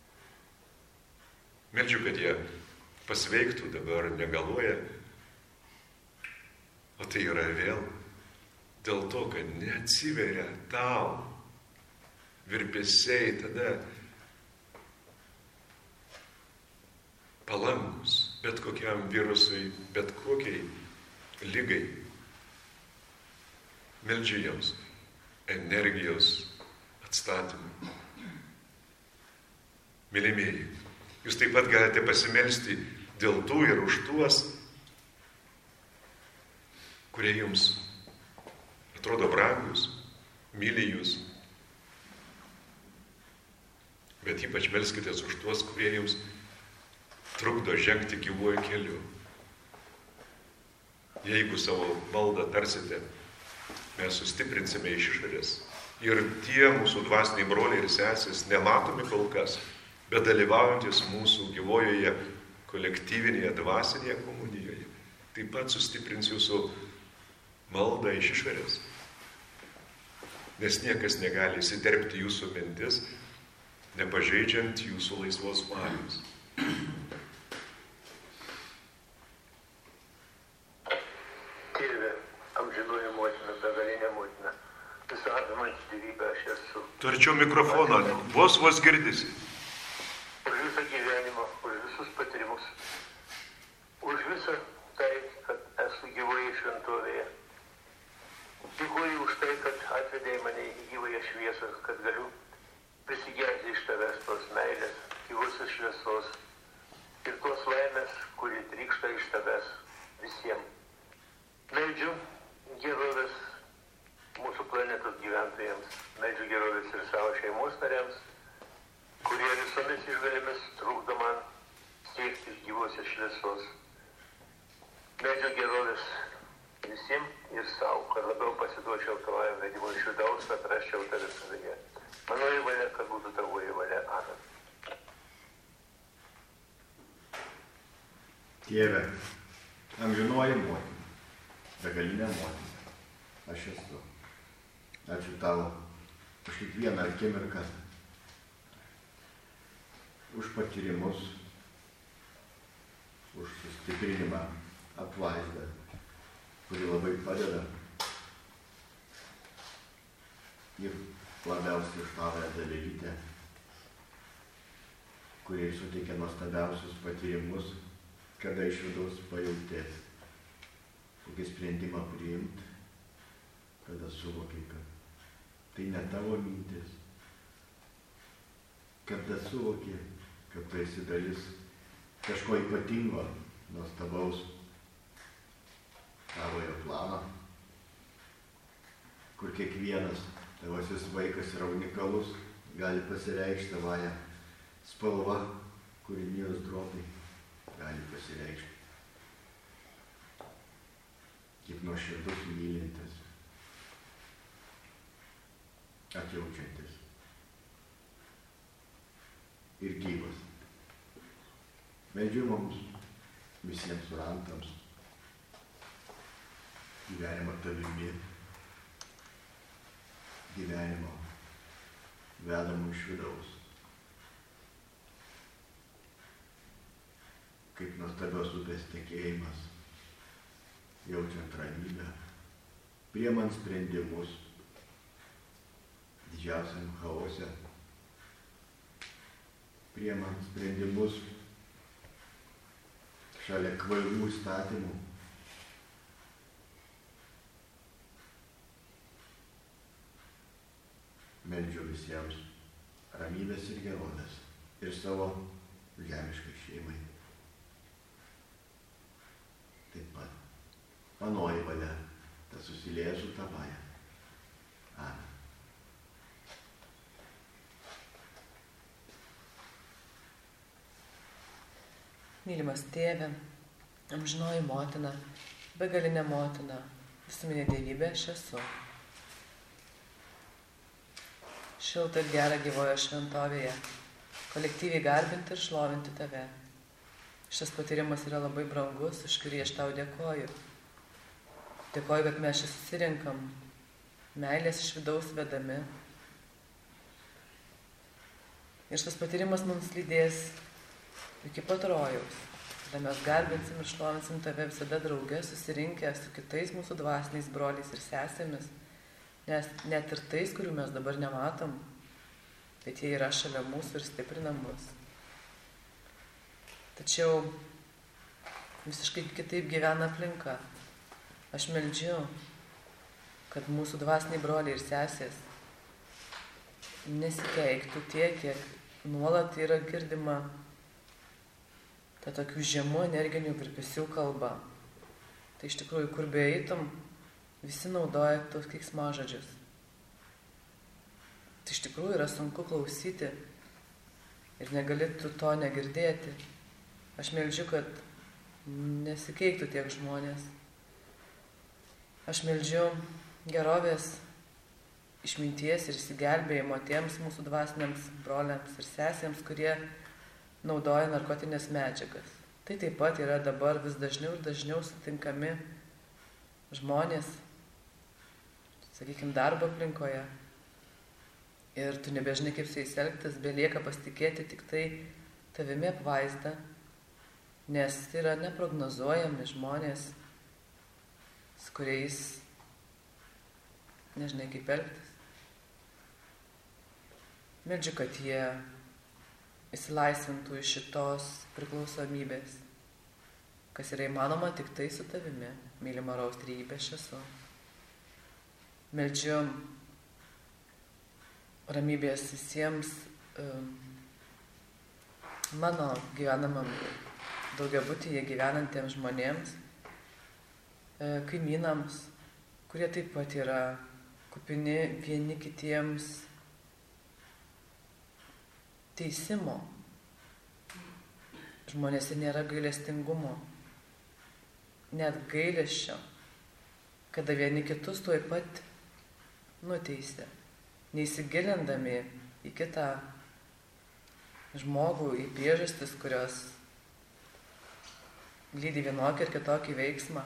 Meldžiu, kad jie pasveiktų, dabar negaluoja, o tai yra vėl dėl to, kad neatsiveria tau virpesiai tada palankus bet kokiam virusui, bet kokiai lygai. Meldžiu jiems energijos atstatymą. Mylimieji, jūs taip pat galite pasimelsti dėl tų ir už tuos, kurie jums atrodo brangus, myli jūs. Bet ypač melskitės už tuos, kurie jums trukdo žengti gyvuoju keliu. Jeigu savo maldą tarsite, mes sustiprinsime iš išorės. Ir tie mūsų dvasiniai broliai ir sesės, nematomi kol kas, bet dalyvaujantis mūsų gyvojoje kolektyvinėje dvasinėje komunijoje, taip pat sustiprins jūsų maldą iš išorės. Nes niekas negali įsiterpti jūsų mintis, nepažeidžiant jūsų laisvos valios. Tėve, amžinoji motina, begalinė motina, visą apimantį gyvybę aš esu. Turčiau mikrofoną, vos girdisi. Už visą gyvenimą, už visus patyrimus, už visą tai, kad esu gyvoje šventovėje. Dėkuoju už tai, kad atvedei mane į gyvąją šviesą, kad galiu prisigerti iš tavęs tos meilės, gyvosios šviesos ir tos laimės, kuri trykšta iš tavęs visiems. Meldžiu gerovės mūsų planetos gyventojams, meldžiu gerovės ir savo šeimos nariams, kurie visomis išgalėmis trukdo man siekti gyvosios šviesos. Meldžiu gerovės visiems ir savo, kad labiau pasiduočiau tavajam vedimui iš vidaus, kad rasčiau tave savyje. Manoji valia, kad būtų tavoji valia. Amen. Tėve, amžinoji motina, begalinė motina, aš esu. Ačiū tau už kiekvieną akimirką, už patyrimus, už sustiprinimą, apvaizdą, kuri labai padeda ir labiausiai už tavąją dalelytę, kurie suteikia nuostabiausius patyrimus, kada iš vidaus pajautės, kokį sprendimą priimti, kada suvokiai, kad tai ne tavo mintis, kada suvokiai, kad tu esi dalis kažko ypatingo, nuostabaus tavojo plano, kur kiekvienas tavasis vaikas yra unikalus, gali pasireikšti tavąją spalvą, kūrinijos dropai gali pasireikšti. Kaip nuoširdus mylintis, atjaučiantis ir gyvas. Meldžiu mums visiems surantams gyvenimo tavimi, gyvenimo vedamų iš vidaus. Kaip nuostabios upės tekėjimas, jaučiant ramybę, priimant sprendimus didžiausiam chaose, priimant sprendimus šalia kvailų įstatymų. Meldžiu visiems ramybės ir gerovės ir savo žemiškai šeimai. Taip pat manoji valia, ta susilieja su tavaja. Amen. Mylimas tėve, amžinoji motina, begalinė motina, visuminė dievybė aš esu. Šiltą ir gerą gyvojo šventovėje, kolektyviai garbinti ir šlovinti tave. Šis patyrimas yra labai brangus, už kurį aš tau dėkoju. Dėkoju, kad mes čia susirinkam, meilės iš vidaus vedami. Ir šis patyrimas mums lydės iki pat rojaus, kada mes garbinsim ir šlovinsim tave visada drauge, susirinkę su kitais mūsų dvasiniais broliais ir sesėmis, nes net ir tais, kurių mes dabar nematom, bet jie yra šalia mūsų ir stiprina mus. Tačiau visiškai kitaip gyvena aplinka. Aš meldžiu, kad mūsų dvasiniai broliai ir sesės nesikeiktų tiek, kiek nuolat yra girdima ta tokių žemų energinių virpesių kalba. Tai iš tikrųjų, kur beeitum, visi naudoja tos keiksmažodžius. Tai iš tikrųjų yra sunku klausyti ir negalėtų to negirdėti. Aš meldžiu, kad nesikeiktų tiek žmonės. Aš meldžiu gerovės, išminties ir išsigelbėjimo tiems mūsų dvasiniams broliams ir sesėms, kurie naudoja narkotinės medžiagas. Tai taip pat yra dabar vis dažniau ir dažniau sutinkami žmonės, sakykime, darbo aplinkoje. Ir tu nebežinai, kaip su jais elgtis, belieka pasitikėti tik tai tavimi apvaizda, nes tai yra neprognozuojami žmonės, su kuriais nežinai, kaip elgtis. Meldžiu, kad jie įsilaisvintų iš šitos priklausomybės, kas yra įmanoma tik tai su tavimi, mylima Rojaus trejybė, aš esu. Meldžiu ramybės visiems mano gyvenamam daugiabutyje gyvenantiems žmonėms, kaimynams, kurie taip pat yra kupini vieni kitiems teisimo. Žmonėse nėra gailestingumo, net gailesčio, kada vieni kitus tuoj pat nuteisė, neįsigilindami į kitą žmogų, į priežastis, kurios lydi vienokį ir kitokį veiksmą.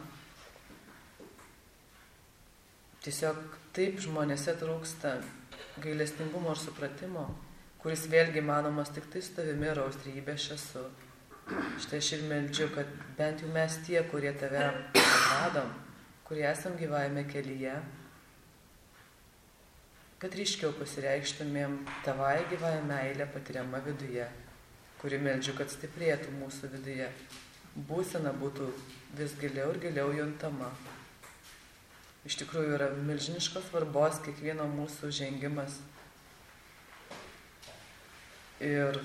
Tiesiog taip žmonėse trūksta gailestingumo ir supratimo, kuris vėlgi manomas tik tai su tavimi, Rojaus trejybė, aš esu. Štai aš ir meldžiu, kad bent jau mes tie, kurie tave atradom, kurie esam gyvajame kelyje, kad ryškiau pasireikštumėm tavąją gyvąją meilę patiriamą viduje, kuri meldžiu, kad stiprėtų mūsų viduje. Būsena būtų vis giliau ir giliau juntama. Iš tikrųjų yra milžiniškos svarbos kiekvieno mūsų žengimas. Ir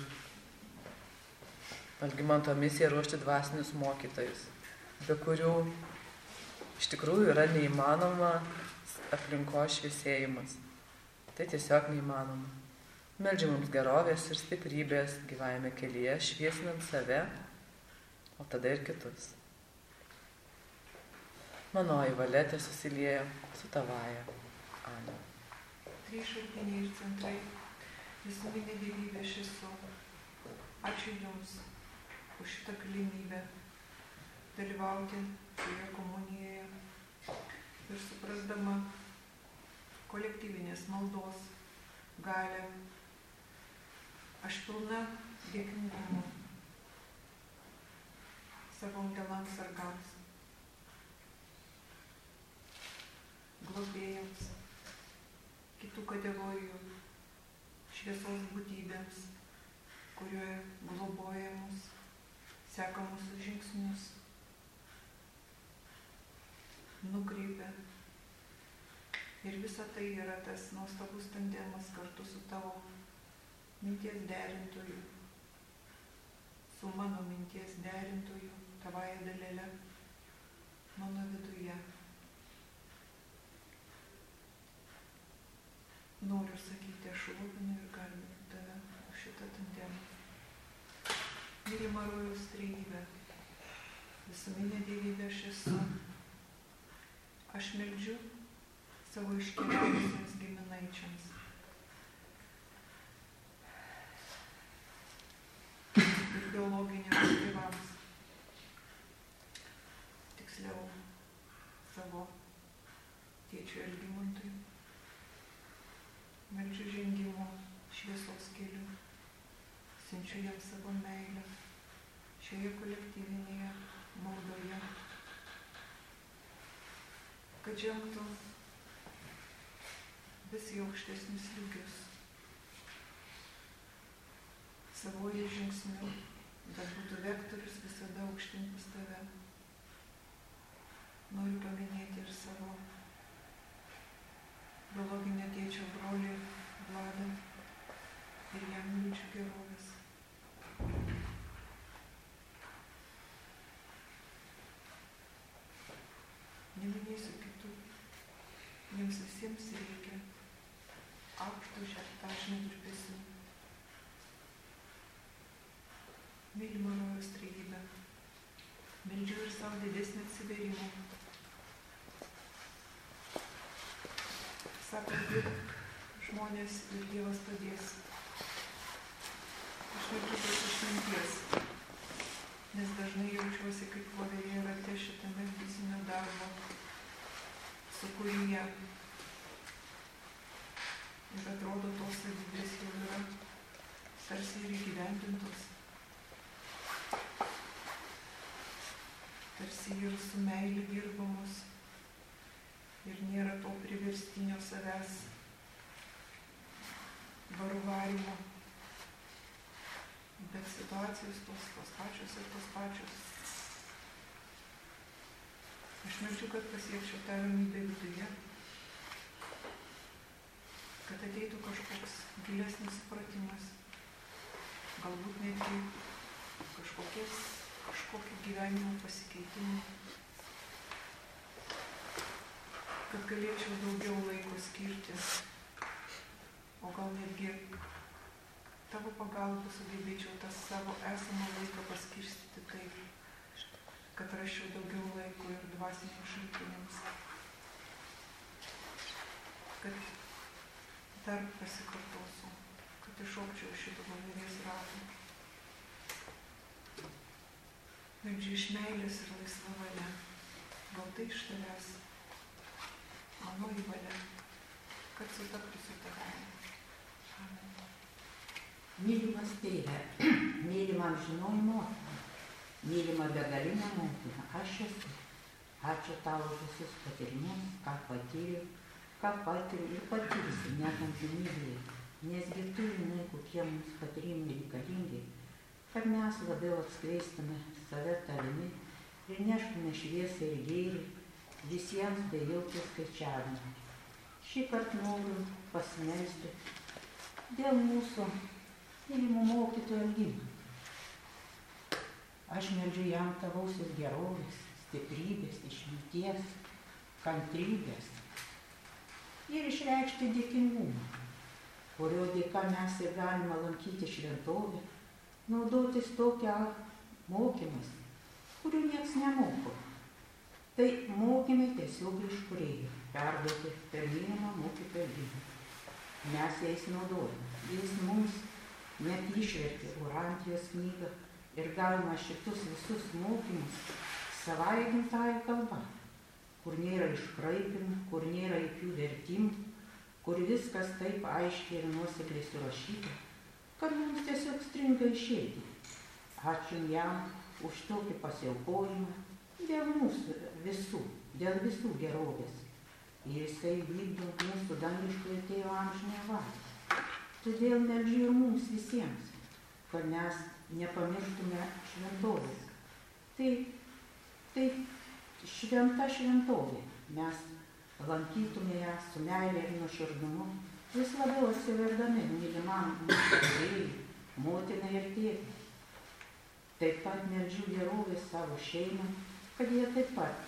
Algimanto misija ruošti dvasinius mokytojus, be kurių iš tikrųjų yra neįmanoma aplinkos šviesėjimas. Tai tiesiog neįmanoma. Meldžiu mums gerovės ir stiprybės gyvajame kelyje, šviesinant save, o tada ir kitus. Manoji valia susilieja su tavaja. Amen. Trys šaltiniai ir centrai, visuminė dievybė, aš esu. Ačiū Jums už šitą galimybę dalyvauti šioje komunijoje ir suprasdama kolektyvinės maldos galę. Aš pilna dėkingumo savo angelams sargams, globėjams, kitų kategorijų šviesos būtybėms, kurioje globoja mus, seka mūsų žingsnius, nukreipia. Ir visa tai yra tas nuostabus tandemas kartu su tavo minties derintoju, su mano minties derintoju, tavąja dalele, mano viduje. Noriu sakyti, aš šlovinu ir garbinu tave už šitą tandemą. Mylima Rojaus trejybė, visuminė dievybė, aš esu. Aš meldžiu savo iškeliavusiems giminaičiams ir biologiniams tėvams, tiksliau savo tėčiui Algimantui. Meldžiu žengimo šviesos keliu, siunčiu jiems savo meilę šioje kolektyvinėje maldoje, kad žengtų vis į aukštesnius lygius savoje žingsniu, bet būtų vektorius visada aukštyn pas tave. Noriu paminėti ir savo biologinio tėčio brolį Vladą ir jam liūčių gerovės. Neminėsiu kitų, Mylima rojaus trejybė, meldžiu ir savo didesnį atsiverimą. Sako, dirbk žmonės ir Dievas padės. Aš meldžiu dėl išminties, nes dažnai jaučiuosi kaip voverė rate šitame fizinio darbo sukūryje. Ir atrodo, tos savybės jau yra tarsi ir įgyvendintos. Tarsi ir su meilė dirbamos. Ir nėra to priverstinio savęs varuvarimo. Bet situacijos tos pačios ir tos pačios. Aš meldžiu, kad pasiekčiau tą ramybę viduje. Kad ateitų kažkoks gilesnis supratimas. Galbūt netgi kažkokį gyvenimo pasikeitimą. Kad galėčiau daugiau laiko skirti, o gal netgi tavo pagalbą sugebėčiau tą savo esamą laiką paskirstyti taip, kad rasčiau daugiau laiko ir dvasiniams šaltiniams. Kad dar pasikartosiu, kad iššokčiau šito voverės rato. Meldžiu iš meilės ir laisva valia, gal tai iš tavęs. Manoji valia, kad sutaptų su tavimi. Amen. Mylimas tėve, mylima amžinoji motina, mylima begalinė motina, aš esu. Ačiū tau už visus patyrimus, ką patyriu, ką patiriu ir patirsiu net amžinybėje, nesgi tu žinai, kokie mums patyrimai reikalingi, kad mes labiau atskleistume save tavimi ir neštume šviesą ir gėrį visiems be jokio skaičiavimo. Šį kartą noriu pasimelsti dėl mūsų mylimų mokytojo Algimą. Aš meldžiu jam tavausios gerovės, stiprybės, išminties, kantrybės ir išreikšti dėkingumą, kurio dėka mes ir galime lankyti šventovę, naudotis tokią mokymas, kurių nieks nemoko. Tai mokymai tiesiog iš kūrėjų, perduoti per mylimą mokytoją Algimą. Mes jais naudojame. Jis mums net išvertė Urantijos knygą ir galima šitus visus mokymus savai gimtąja kalba, kur nėra iškraipimų, kur nėra jokių vertimų, kur viskas taip aiškiai ir nuosekliai surašyta, kad mums tiesiog stringa išeiti. Ačiū jam už tokį pasiaukojimą dėl mūsų visų, dėl visų gerovės. Ir jisai vykdo mūsų dangiškojo tėvo amžinę valią. Todėl meldžiu ir mums visiems, kad mes nepamirštume šventovės. Tai šventa šventovė. Mes lankytume ją su meilė ir nuoširdumu, vis labiau atsiverdami mylimam mūsų tėvui, motinai ir tėvui. Taip pat meldžiu gerovės savo šeimą, kad jie taip pat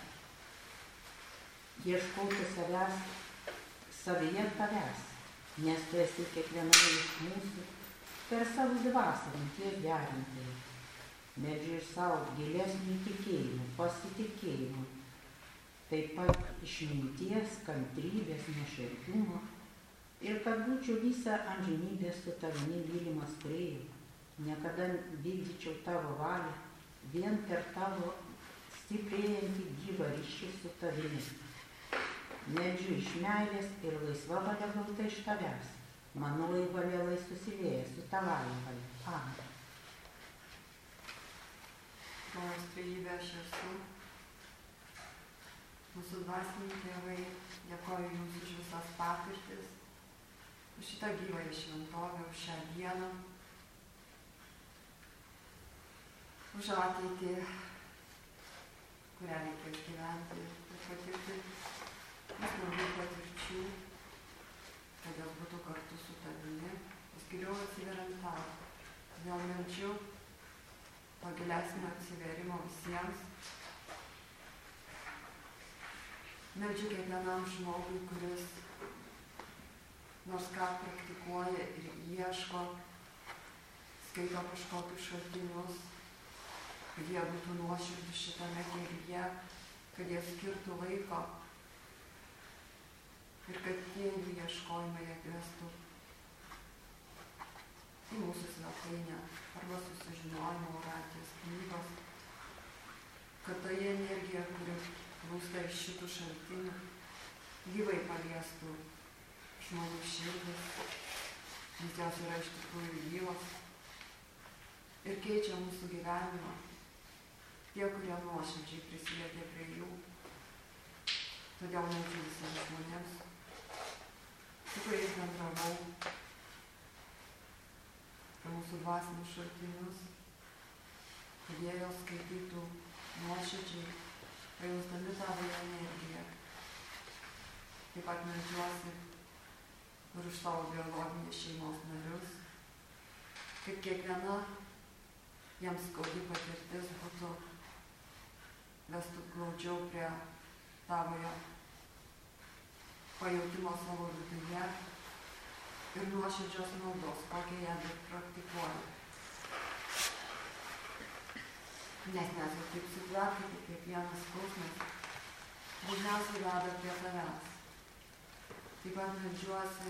ieškotų savęs, savyje tavęs, nes tu esi kiekvienoje iš mūsų per savo dvasią minties gerintojai. Meldžiu ir savo gilesnį tikėjimą, pasitikėjimą, taip pat išminties, kantrybės, nuoširdumo ir kad būčiau visą amžinybę su tavimi mylimas kūrėjau, niekada vykdyčiau tavo valią vien per tavo stiprėjantį gyvą ryšį su tavimi. Meldžiu iš meilės ir laisva valia gauta iš tavęs. Manoji valia lai susilieja su tavąja valia. Amen. Rojaus trejybė aš esu. Mūsų dvasiniai tėvai, dėkoju Jums už visas patirtis, už šitą gyvąją šventovę, už šią dieną, už ateitį, kurią reikės gyventi ir patirti vis naujų patirčių, kad jos būtų kartu su tavimi, vis giliau atsiveriant tau. Todėl meldžiu to gilesnio atsiverimo visiems. Meldžiu kiekvienam žmogui, kuris nors ką praktikuoja ir ieško, skaito kažkokius šaltinius, kad jie būtų nuoširdūs šitame kelyje, kad jie skirtų laiko ir kad tie jų ieškojimai atvestų į mūsų svetainę arba susižinojimo radijos knygos, kad ta energija, kuri plūsta iš šitų šaltinių, gyvai paliestų žmonių širdis, nes jos yra iš tikrųjų gyvos ir keičia mūsų gyvenimą. Tie, kurie nuoširdžiai prisilietė prie jų. Todėl meldžiu visiems žmonėms, su kuriais bendravau, apie mūsų dvasinius šaltinius, kad jie jos skaitytų nuoširdžiai, pajausdami tavo energiją. Taip pat meldžiuosi ir už savo biologinės šeimos narius, kad kiekviena jiems skaudi patirtis būtų vestų glaudžiau prie tavojo pajautimo savo viduje ir nuoširdžios maldos, kokią ją bet praktikuoja. Nes mes jau taip sutverti, kaip kiekvienas skausmas dažniausiai veda prie tavęs. Taip pat meldžiuosi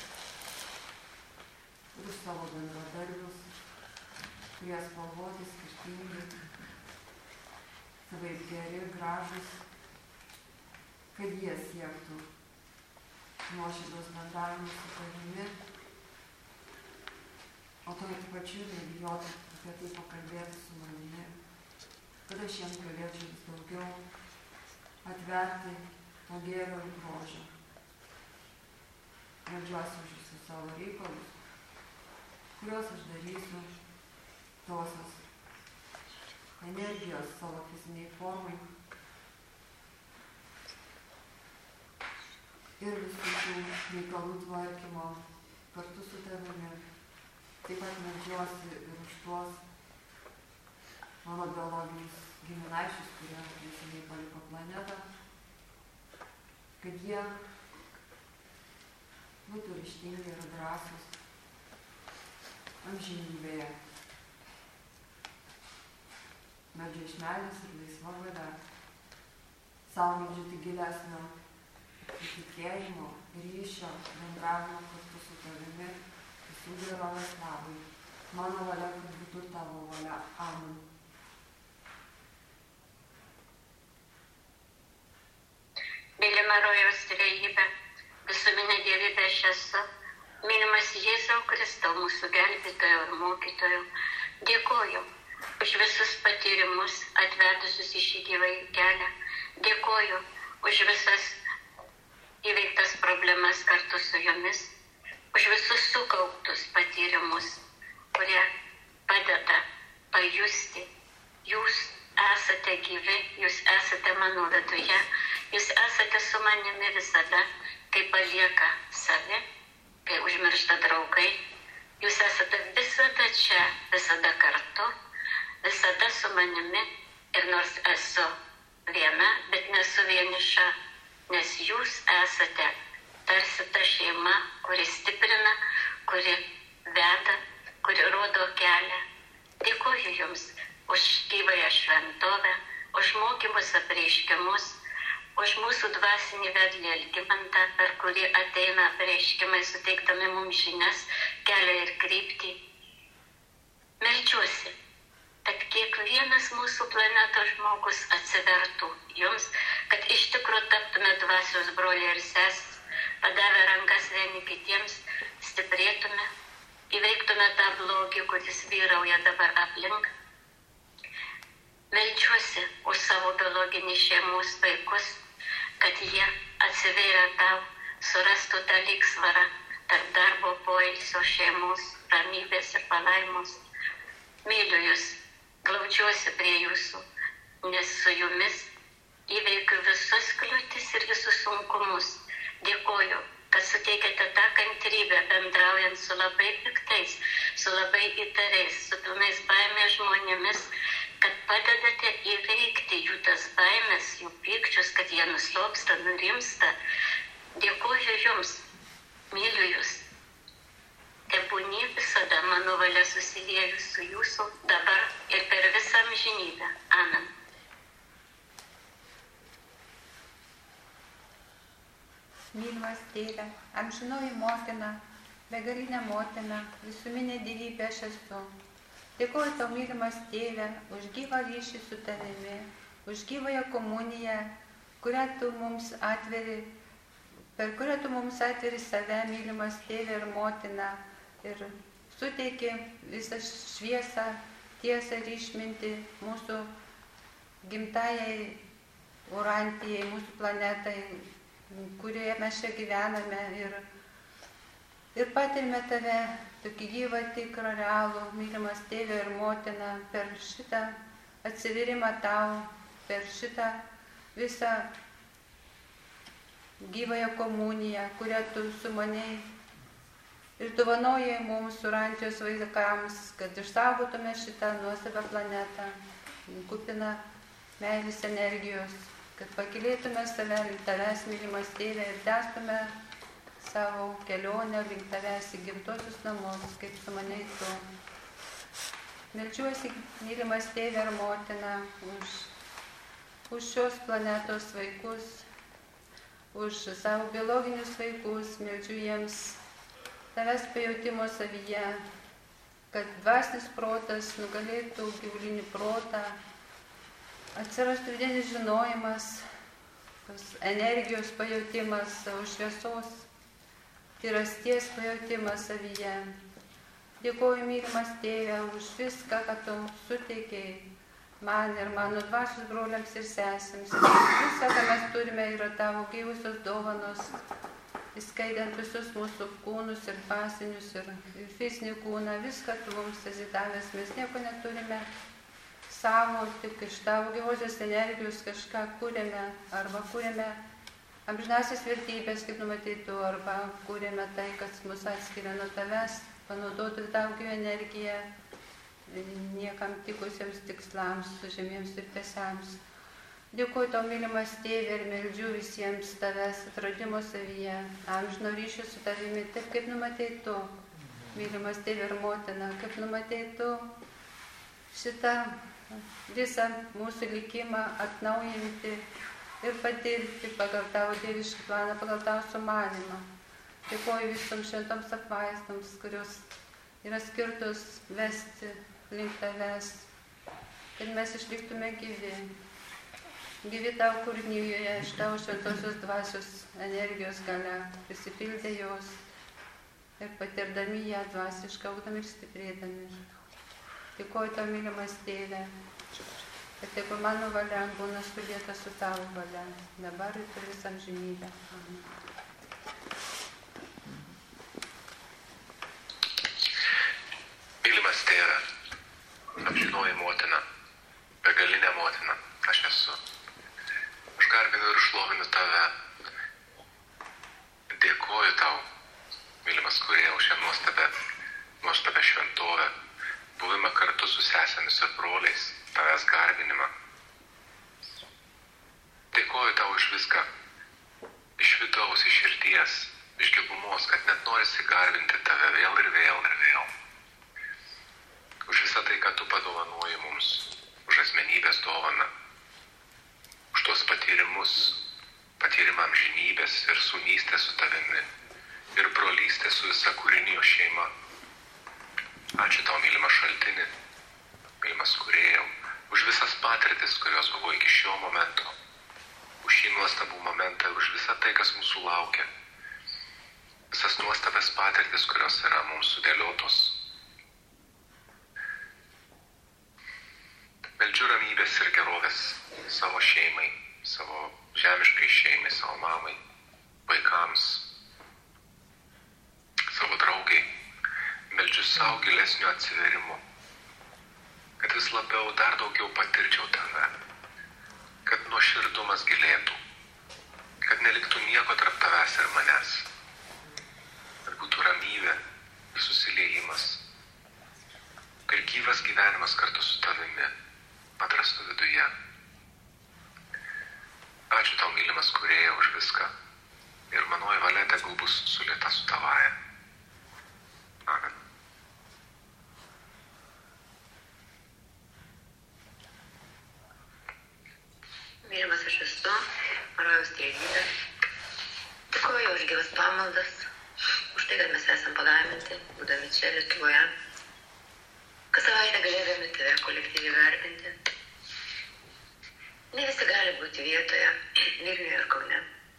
ir už savo bendradarbius, kurie spalvoti skirtingi, savaip geri, gražus, kad jie siektų nuoširdaus bendravimo su tavimi, o tuo pačiu nebijotų apie tai pakalbėti su manimi, kad aš jiems galėčiau vis daugiau atverti to gėrio ir grožio. Meldžiuosi už visus savo reikalus, kuriuos aš darysiu tosios energijos savo fiziniai formai ir visų šių reikalų tvarkymo kartu su tavimi. Taip pat meldžiuosi ir už tuos mano biologinius giminaičius, kurie neseniai paliko planetą, kad jie būtų ryžtingi ir drąsūs amžinybėje. Meldžiu iš meilės ir laisva valia, savo meldžiu tik gilesnio įtikėjimo, ryšio, bendravimo kartu su tavimi, visų gerovės labui. Mano valia, kad būtų tavo valia. Amen. Mylima rojaus trejybė, visuminė dievybė aš esu, mylimas Jėzau Kristau, mūsų gelbėtojo ir mokytojo, dėkoju už visus patyrimus atvedusius į šį gyvąjį kelią. Dėkoju už visas įveiktas problemas kartu su jomis, už visus sukauptus patyrimus, kurie padeda pajusti. Jūs esate gyvi, jūs esate mano viduje, jūs esate su manimi visada, kai palieka savi, kai užmiršta draugai. Jūs esate visada čia, visada kartu, visada su manimi ir nors esu viena, bet nesu vieniša, nes jūs esate tarsi ta šeima, kuri stiprina, kuri veda, kuri rodo kelią. Dėkoju jums už gyvąją šventovę, už mokymus apreiškimus, už mūsų dvasinį vedlį Algimantą, per kurį ateina apreiškimai, suteikdami mums žinias, kelią ir kryptį. Meldžiuosi, kad kiekvienas mūsų planetos žmogus atsivertų jums, kad iš tikrųjų taptume dvasios broliai ir sesis, padavę rankas vieni kitiems, stiprėtume, įveiktume tą blogį, kuris vyrauja dabar aplink. Meldžiuosi už savo biologinį šeimos vaikus, kad jie atsivėrę tau surastų tą lygsvarą tarp darbo, poilsio, šeimos, ramybės ir palaimos. Myliu jūs, glaudžiuosi prie jūsų, nes su jumis įveikiu visus kliūtis ir visus sunkumus. Dėkoju, kad suteikėte tą kantrybę bendraujant su labai piktais, su labai įtariais, su pilnais baimės žmonėmis, kad padedate įveikti jų tas baimės, jų pykčius, kad jie nuslopsta, nurimsta. Dėkoju jums, myliu jūs. Tebūnie visada mano valia susiliejus su jūsų dabar ir per visą amžinybę. Amen. Mylimas tėve, amžinoji motina, begalinė motina, visuminė dievybė aš esu. Dėkuoju tau, mylimas tėve, už gyvą ryšį su tavimi, už gyvąją komuniją, per kurią tu mums atveri save, mylimas tėve ir motina, ir suteiki visą šviesą, tiesą ir išmintį mūsų gimtajai Urantijai, mūsų planetai, kurioje mes čia gyvename ir patirime tave, tokį gyvą, tikrą, realų, mylimas tėvė ir motina, per šitą atsivirimą tau, per šitą visą gyvąją komuniją, kurią tu sumanei ir dovanojai mums Urantijos vaikams, kad išsaugotume šitą nuostabią planetą, kupiną meilės energijos, kad pakylėtume save link tavęs, mylimas tėve, ir tęstume savo kelionę link tavęs į gimtosius namus, kaip sumanei tu. Meldžiuosi, mylimas tėve ir motina, už šios planetos vaikus, už savo biologinius vaikus, meldžiu jiems tavęs pajautimo savyje, kad dvasinis protas nugalėtų gyvulinį protą, atsirastų vidinis žinojimas, energijos pajautimas, savo šviesos, tyrasties pajautimas savyje. Dėkuoju, mylimas tėve, už viską, ką tu suteikei man ir mano dvasios broliams ir sesėms. Viską, ką mes turime, yra tavo gyvusios dovanos, įskaitant visus mūsų kūnus ir dvasinius ir fizinį kūną. Viską tu mums esi davęs, mes nieko neturime savo, tik iš tavo gyvosios energijos kažką kūrėme, arba kūrėme amžinasias vertybės, kaip numatytų, arba kūrėme tai, kas mus atskiria nuo tavęs, panaudotų tavo gyvą energiją niekam tikusiems tikslams, žemiems ir pesiams. Dėkuoju tau, mylimas tėve, ir meldžiu visiems tavęs atradimo savyje, amžino ryšio su tavimi, taip kaip numatei tu, mylimas tėve ir motina, kaip numatei tu šitą visą mūsų likimą atnaujinti ir patirti pagal tavo dievišką planą, pagal tavo sumanimą. Dėkuoju visoms šventoms apvaizdoms, kurios yra skirtos vesti link tavęs, kad mes išliktume gyvi tavo kūrinyje, iš tavo šventosios dvasios energijos galia, prisipildę jos ir patirdami ją dvasiškai, augdami ir stiprėdami. Dėkuoju tau, mylimas tėve, kad tegu mano valia būna sudėta su tavo valia, dabar ir per visą amžinybę. Amen. Mylimas tėve, amžinoji motina, begalinė motina, aš esu. Aš garbinu ir šlovinu tave. Dėkuoju tau, mylimas kūrėjau, šią nuostabią šventovę, buvimą kartu su sesėmis ir broliais, tavęs garbinimą. Dėkuoju tau už viską, iš vidaus, iš širdies, iš gilumos, kad net norisi garbinti tave vėl ir vėl ir vėl. Už visą tai, ką tu padovanoji mums, už asmenybės dovaną, už tuos patyrimą amžinybės ir sūnystės su tavimi ir brolystės su visa kūrinijos šeima. Ačiū tau, mylimas šaltini, mylimas kūrėjau, už visas patirtis, kurios buvo iki šio momento, už šį nuostabų momentą, už visą tai, kas mūsų laukia, visas nuostabės patirtis, kurios yra mums sudėliotos. Meldžiu ramybės ir gerovės savo šeimai, savo žemiškai šeimai, savo mamai, vaikams, savo draugai. Meldžiu savo gilesnio atsiverimo, kad vis labiau dar daugiau patirčiau tave, kad nuoširdumas gilėtų, kad neliktų nieko tarp tavęs ir manęs, kad būtų ramybė ir susiliejimas, kad gyvas gyvenimas kartu su tavimi atrastų viduje. Ačiū tau, mylimas kūrėjau, už viską ir manoji valia tegul bus sulieta su tavaja. Amen. dangaus trejybę. Dėkoju už gyvas pamaldas, už tai, kad mes esam palaiminti, būdami čia Lietuvoje. Kas savaitę galėdami tave kolektyviai garbinti. Ne visi gali būti vietoje, Vilniuje ir Kaune.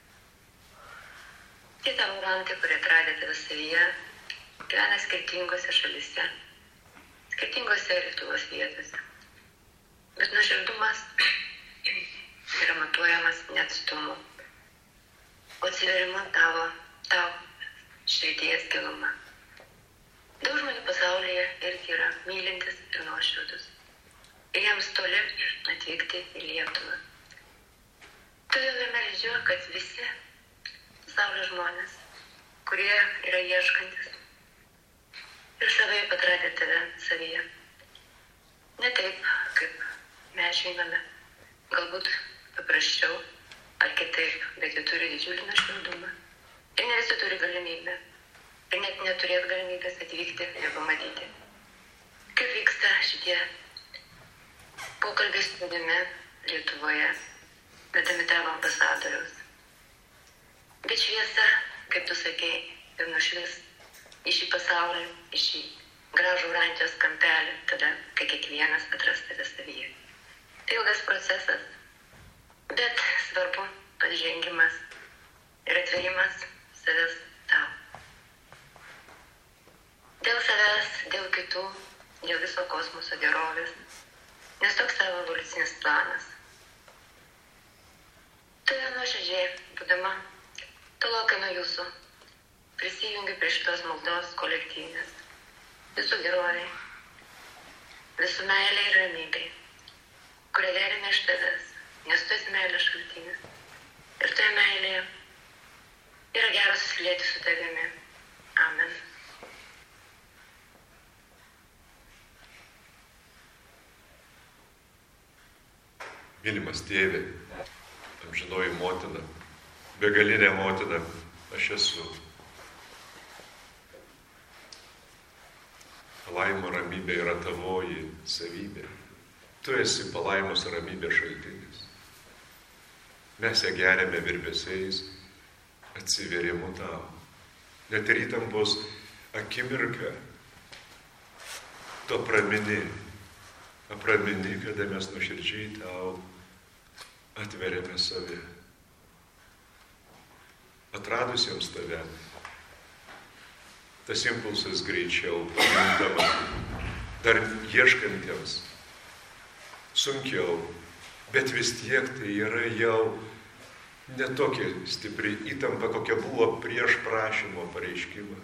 Tie tavo rantai, kurie atradė tave savyje, gyvena skirtingose šalyse, skirtingose Lietuvos vietose. Bet nuoširdumas yra matuojamas ne atstumu, o atsiverimu tau širdies gilumą. Daug žmonių pasaulyje irgi yra mylintis ir nuoširdus. Ir jiems toli atvykti į Lietuvą. Todėl ir meldžiu, kad visi pasaulio žmonės, kurie yra ieškantis ir savai atradę tave savyje. Ne taip, kaip mes žinome, galbūt paprasčiau ar kitaip, bet jie turi didžiulį nuoširdumą. Ir ne visi turi galimybę. Ir net neturėt galimybės atvykti ir pamatyti. Kaip vyksta šitie pokalbiai su tavimi Lietuvoje, vedami tavo ambasadoriaus. Bet šviesa, kaip tu sakei, ir nušvis į šį pasaulį, į šį gražų Urantijos kampelį, tada, kai kiekvienas atras tave savyje. Tai ilgas procesas, bet svarbu pažengimas ir atverimas savęs tau. Dėl savęs, dėl kitų, dėl viso kosmoso gerovės, nes toks tavo evoliucinis planas. Todėl nuoširdžiai, būdama, tolokai nuo jūsų, prisijungi prie šitos maldos kolektyvinės, visų geroviai, visų meilė ir ramybei, kurią derime iš tavęs, nes tu esi meilės šaltinis. Ir toje meilėje yra gera susilieti su tavimi. Amen. Mylimas tėve, amžinoji motina, begalinė motina, aš esu. Palaimo ramybė yra tavoji savybė. Tu esi palaimos ramybės šaltinis. Mes ją geriame virpesiais, atsiverimu tau. Net ir įtampos akimirką tu apramini, kada mes nuoširdžiai tau atveriame save. Atradusiems tave, tas impulsas greičiau pamindama, dar ieškantiems sunkiau, bet vis tiek tai yra jau netokia stipri įtampa, kokia buvo prieš prašymo pareiškimą.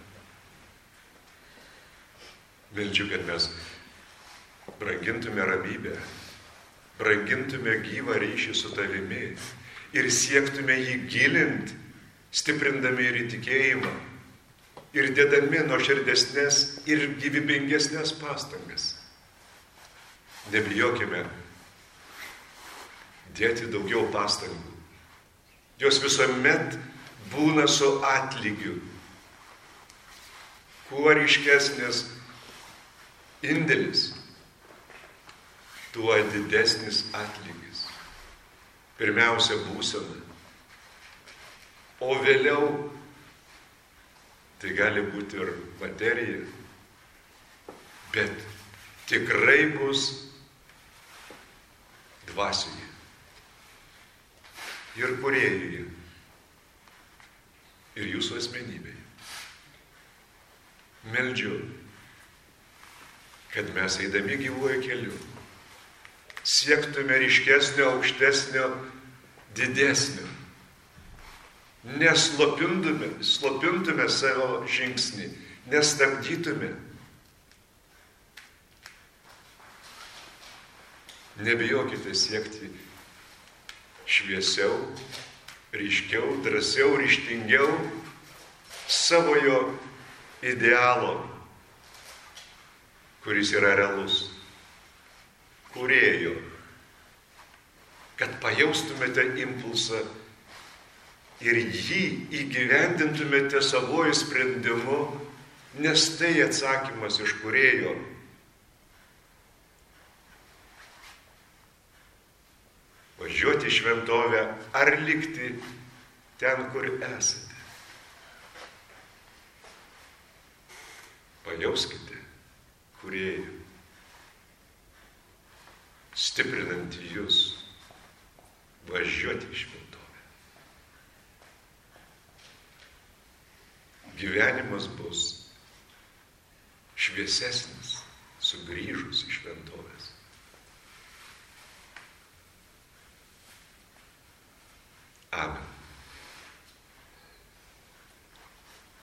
Meldžiu, kad mes brangintume ramybę, brangintume gyvą ryšį su tavimi ir siektume jį gilinti, stiprindami ir įtikėjimą ir dėdami nuoširdesnės ir gyvybingesnės pastangas. Nebijokime dėti daugiau pastangų. Jos visuomet būna su atlygiu. Kuo ryškesnis indėlis, tuo didesnis atlygis. Pirmiausia būsena, o vėliau tai gali būti ir materija, bet tikrai bus dvasioje ir kūrėjoje ir jūsų asmenybėje. Meldžiu, kad mes eidami gyvuoju keliu siektume ryškesnio, aukštesnio, didesnio. Neslopintume savo žingsnį, nestabdytume. Nebijokite siekti šviesiau, ryškiau, drąsiau, ryžtingiau savojo idealo, kuris yra realus, kūrėjo, kad pajaustumėte impulsą ir jį įgyvendintumėte savojų sprendimu, nes tai atsakymas iš kūrėjo. O važiuoti į šventovę ar likti ten, kur esate. Pajauskite Kūrėją, stiprinantį jūs važiuoti į šventovę. Gyvenimas bus šviesesnis sugrįžus į šventovės. Amen.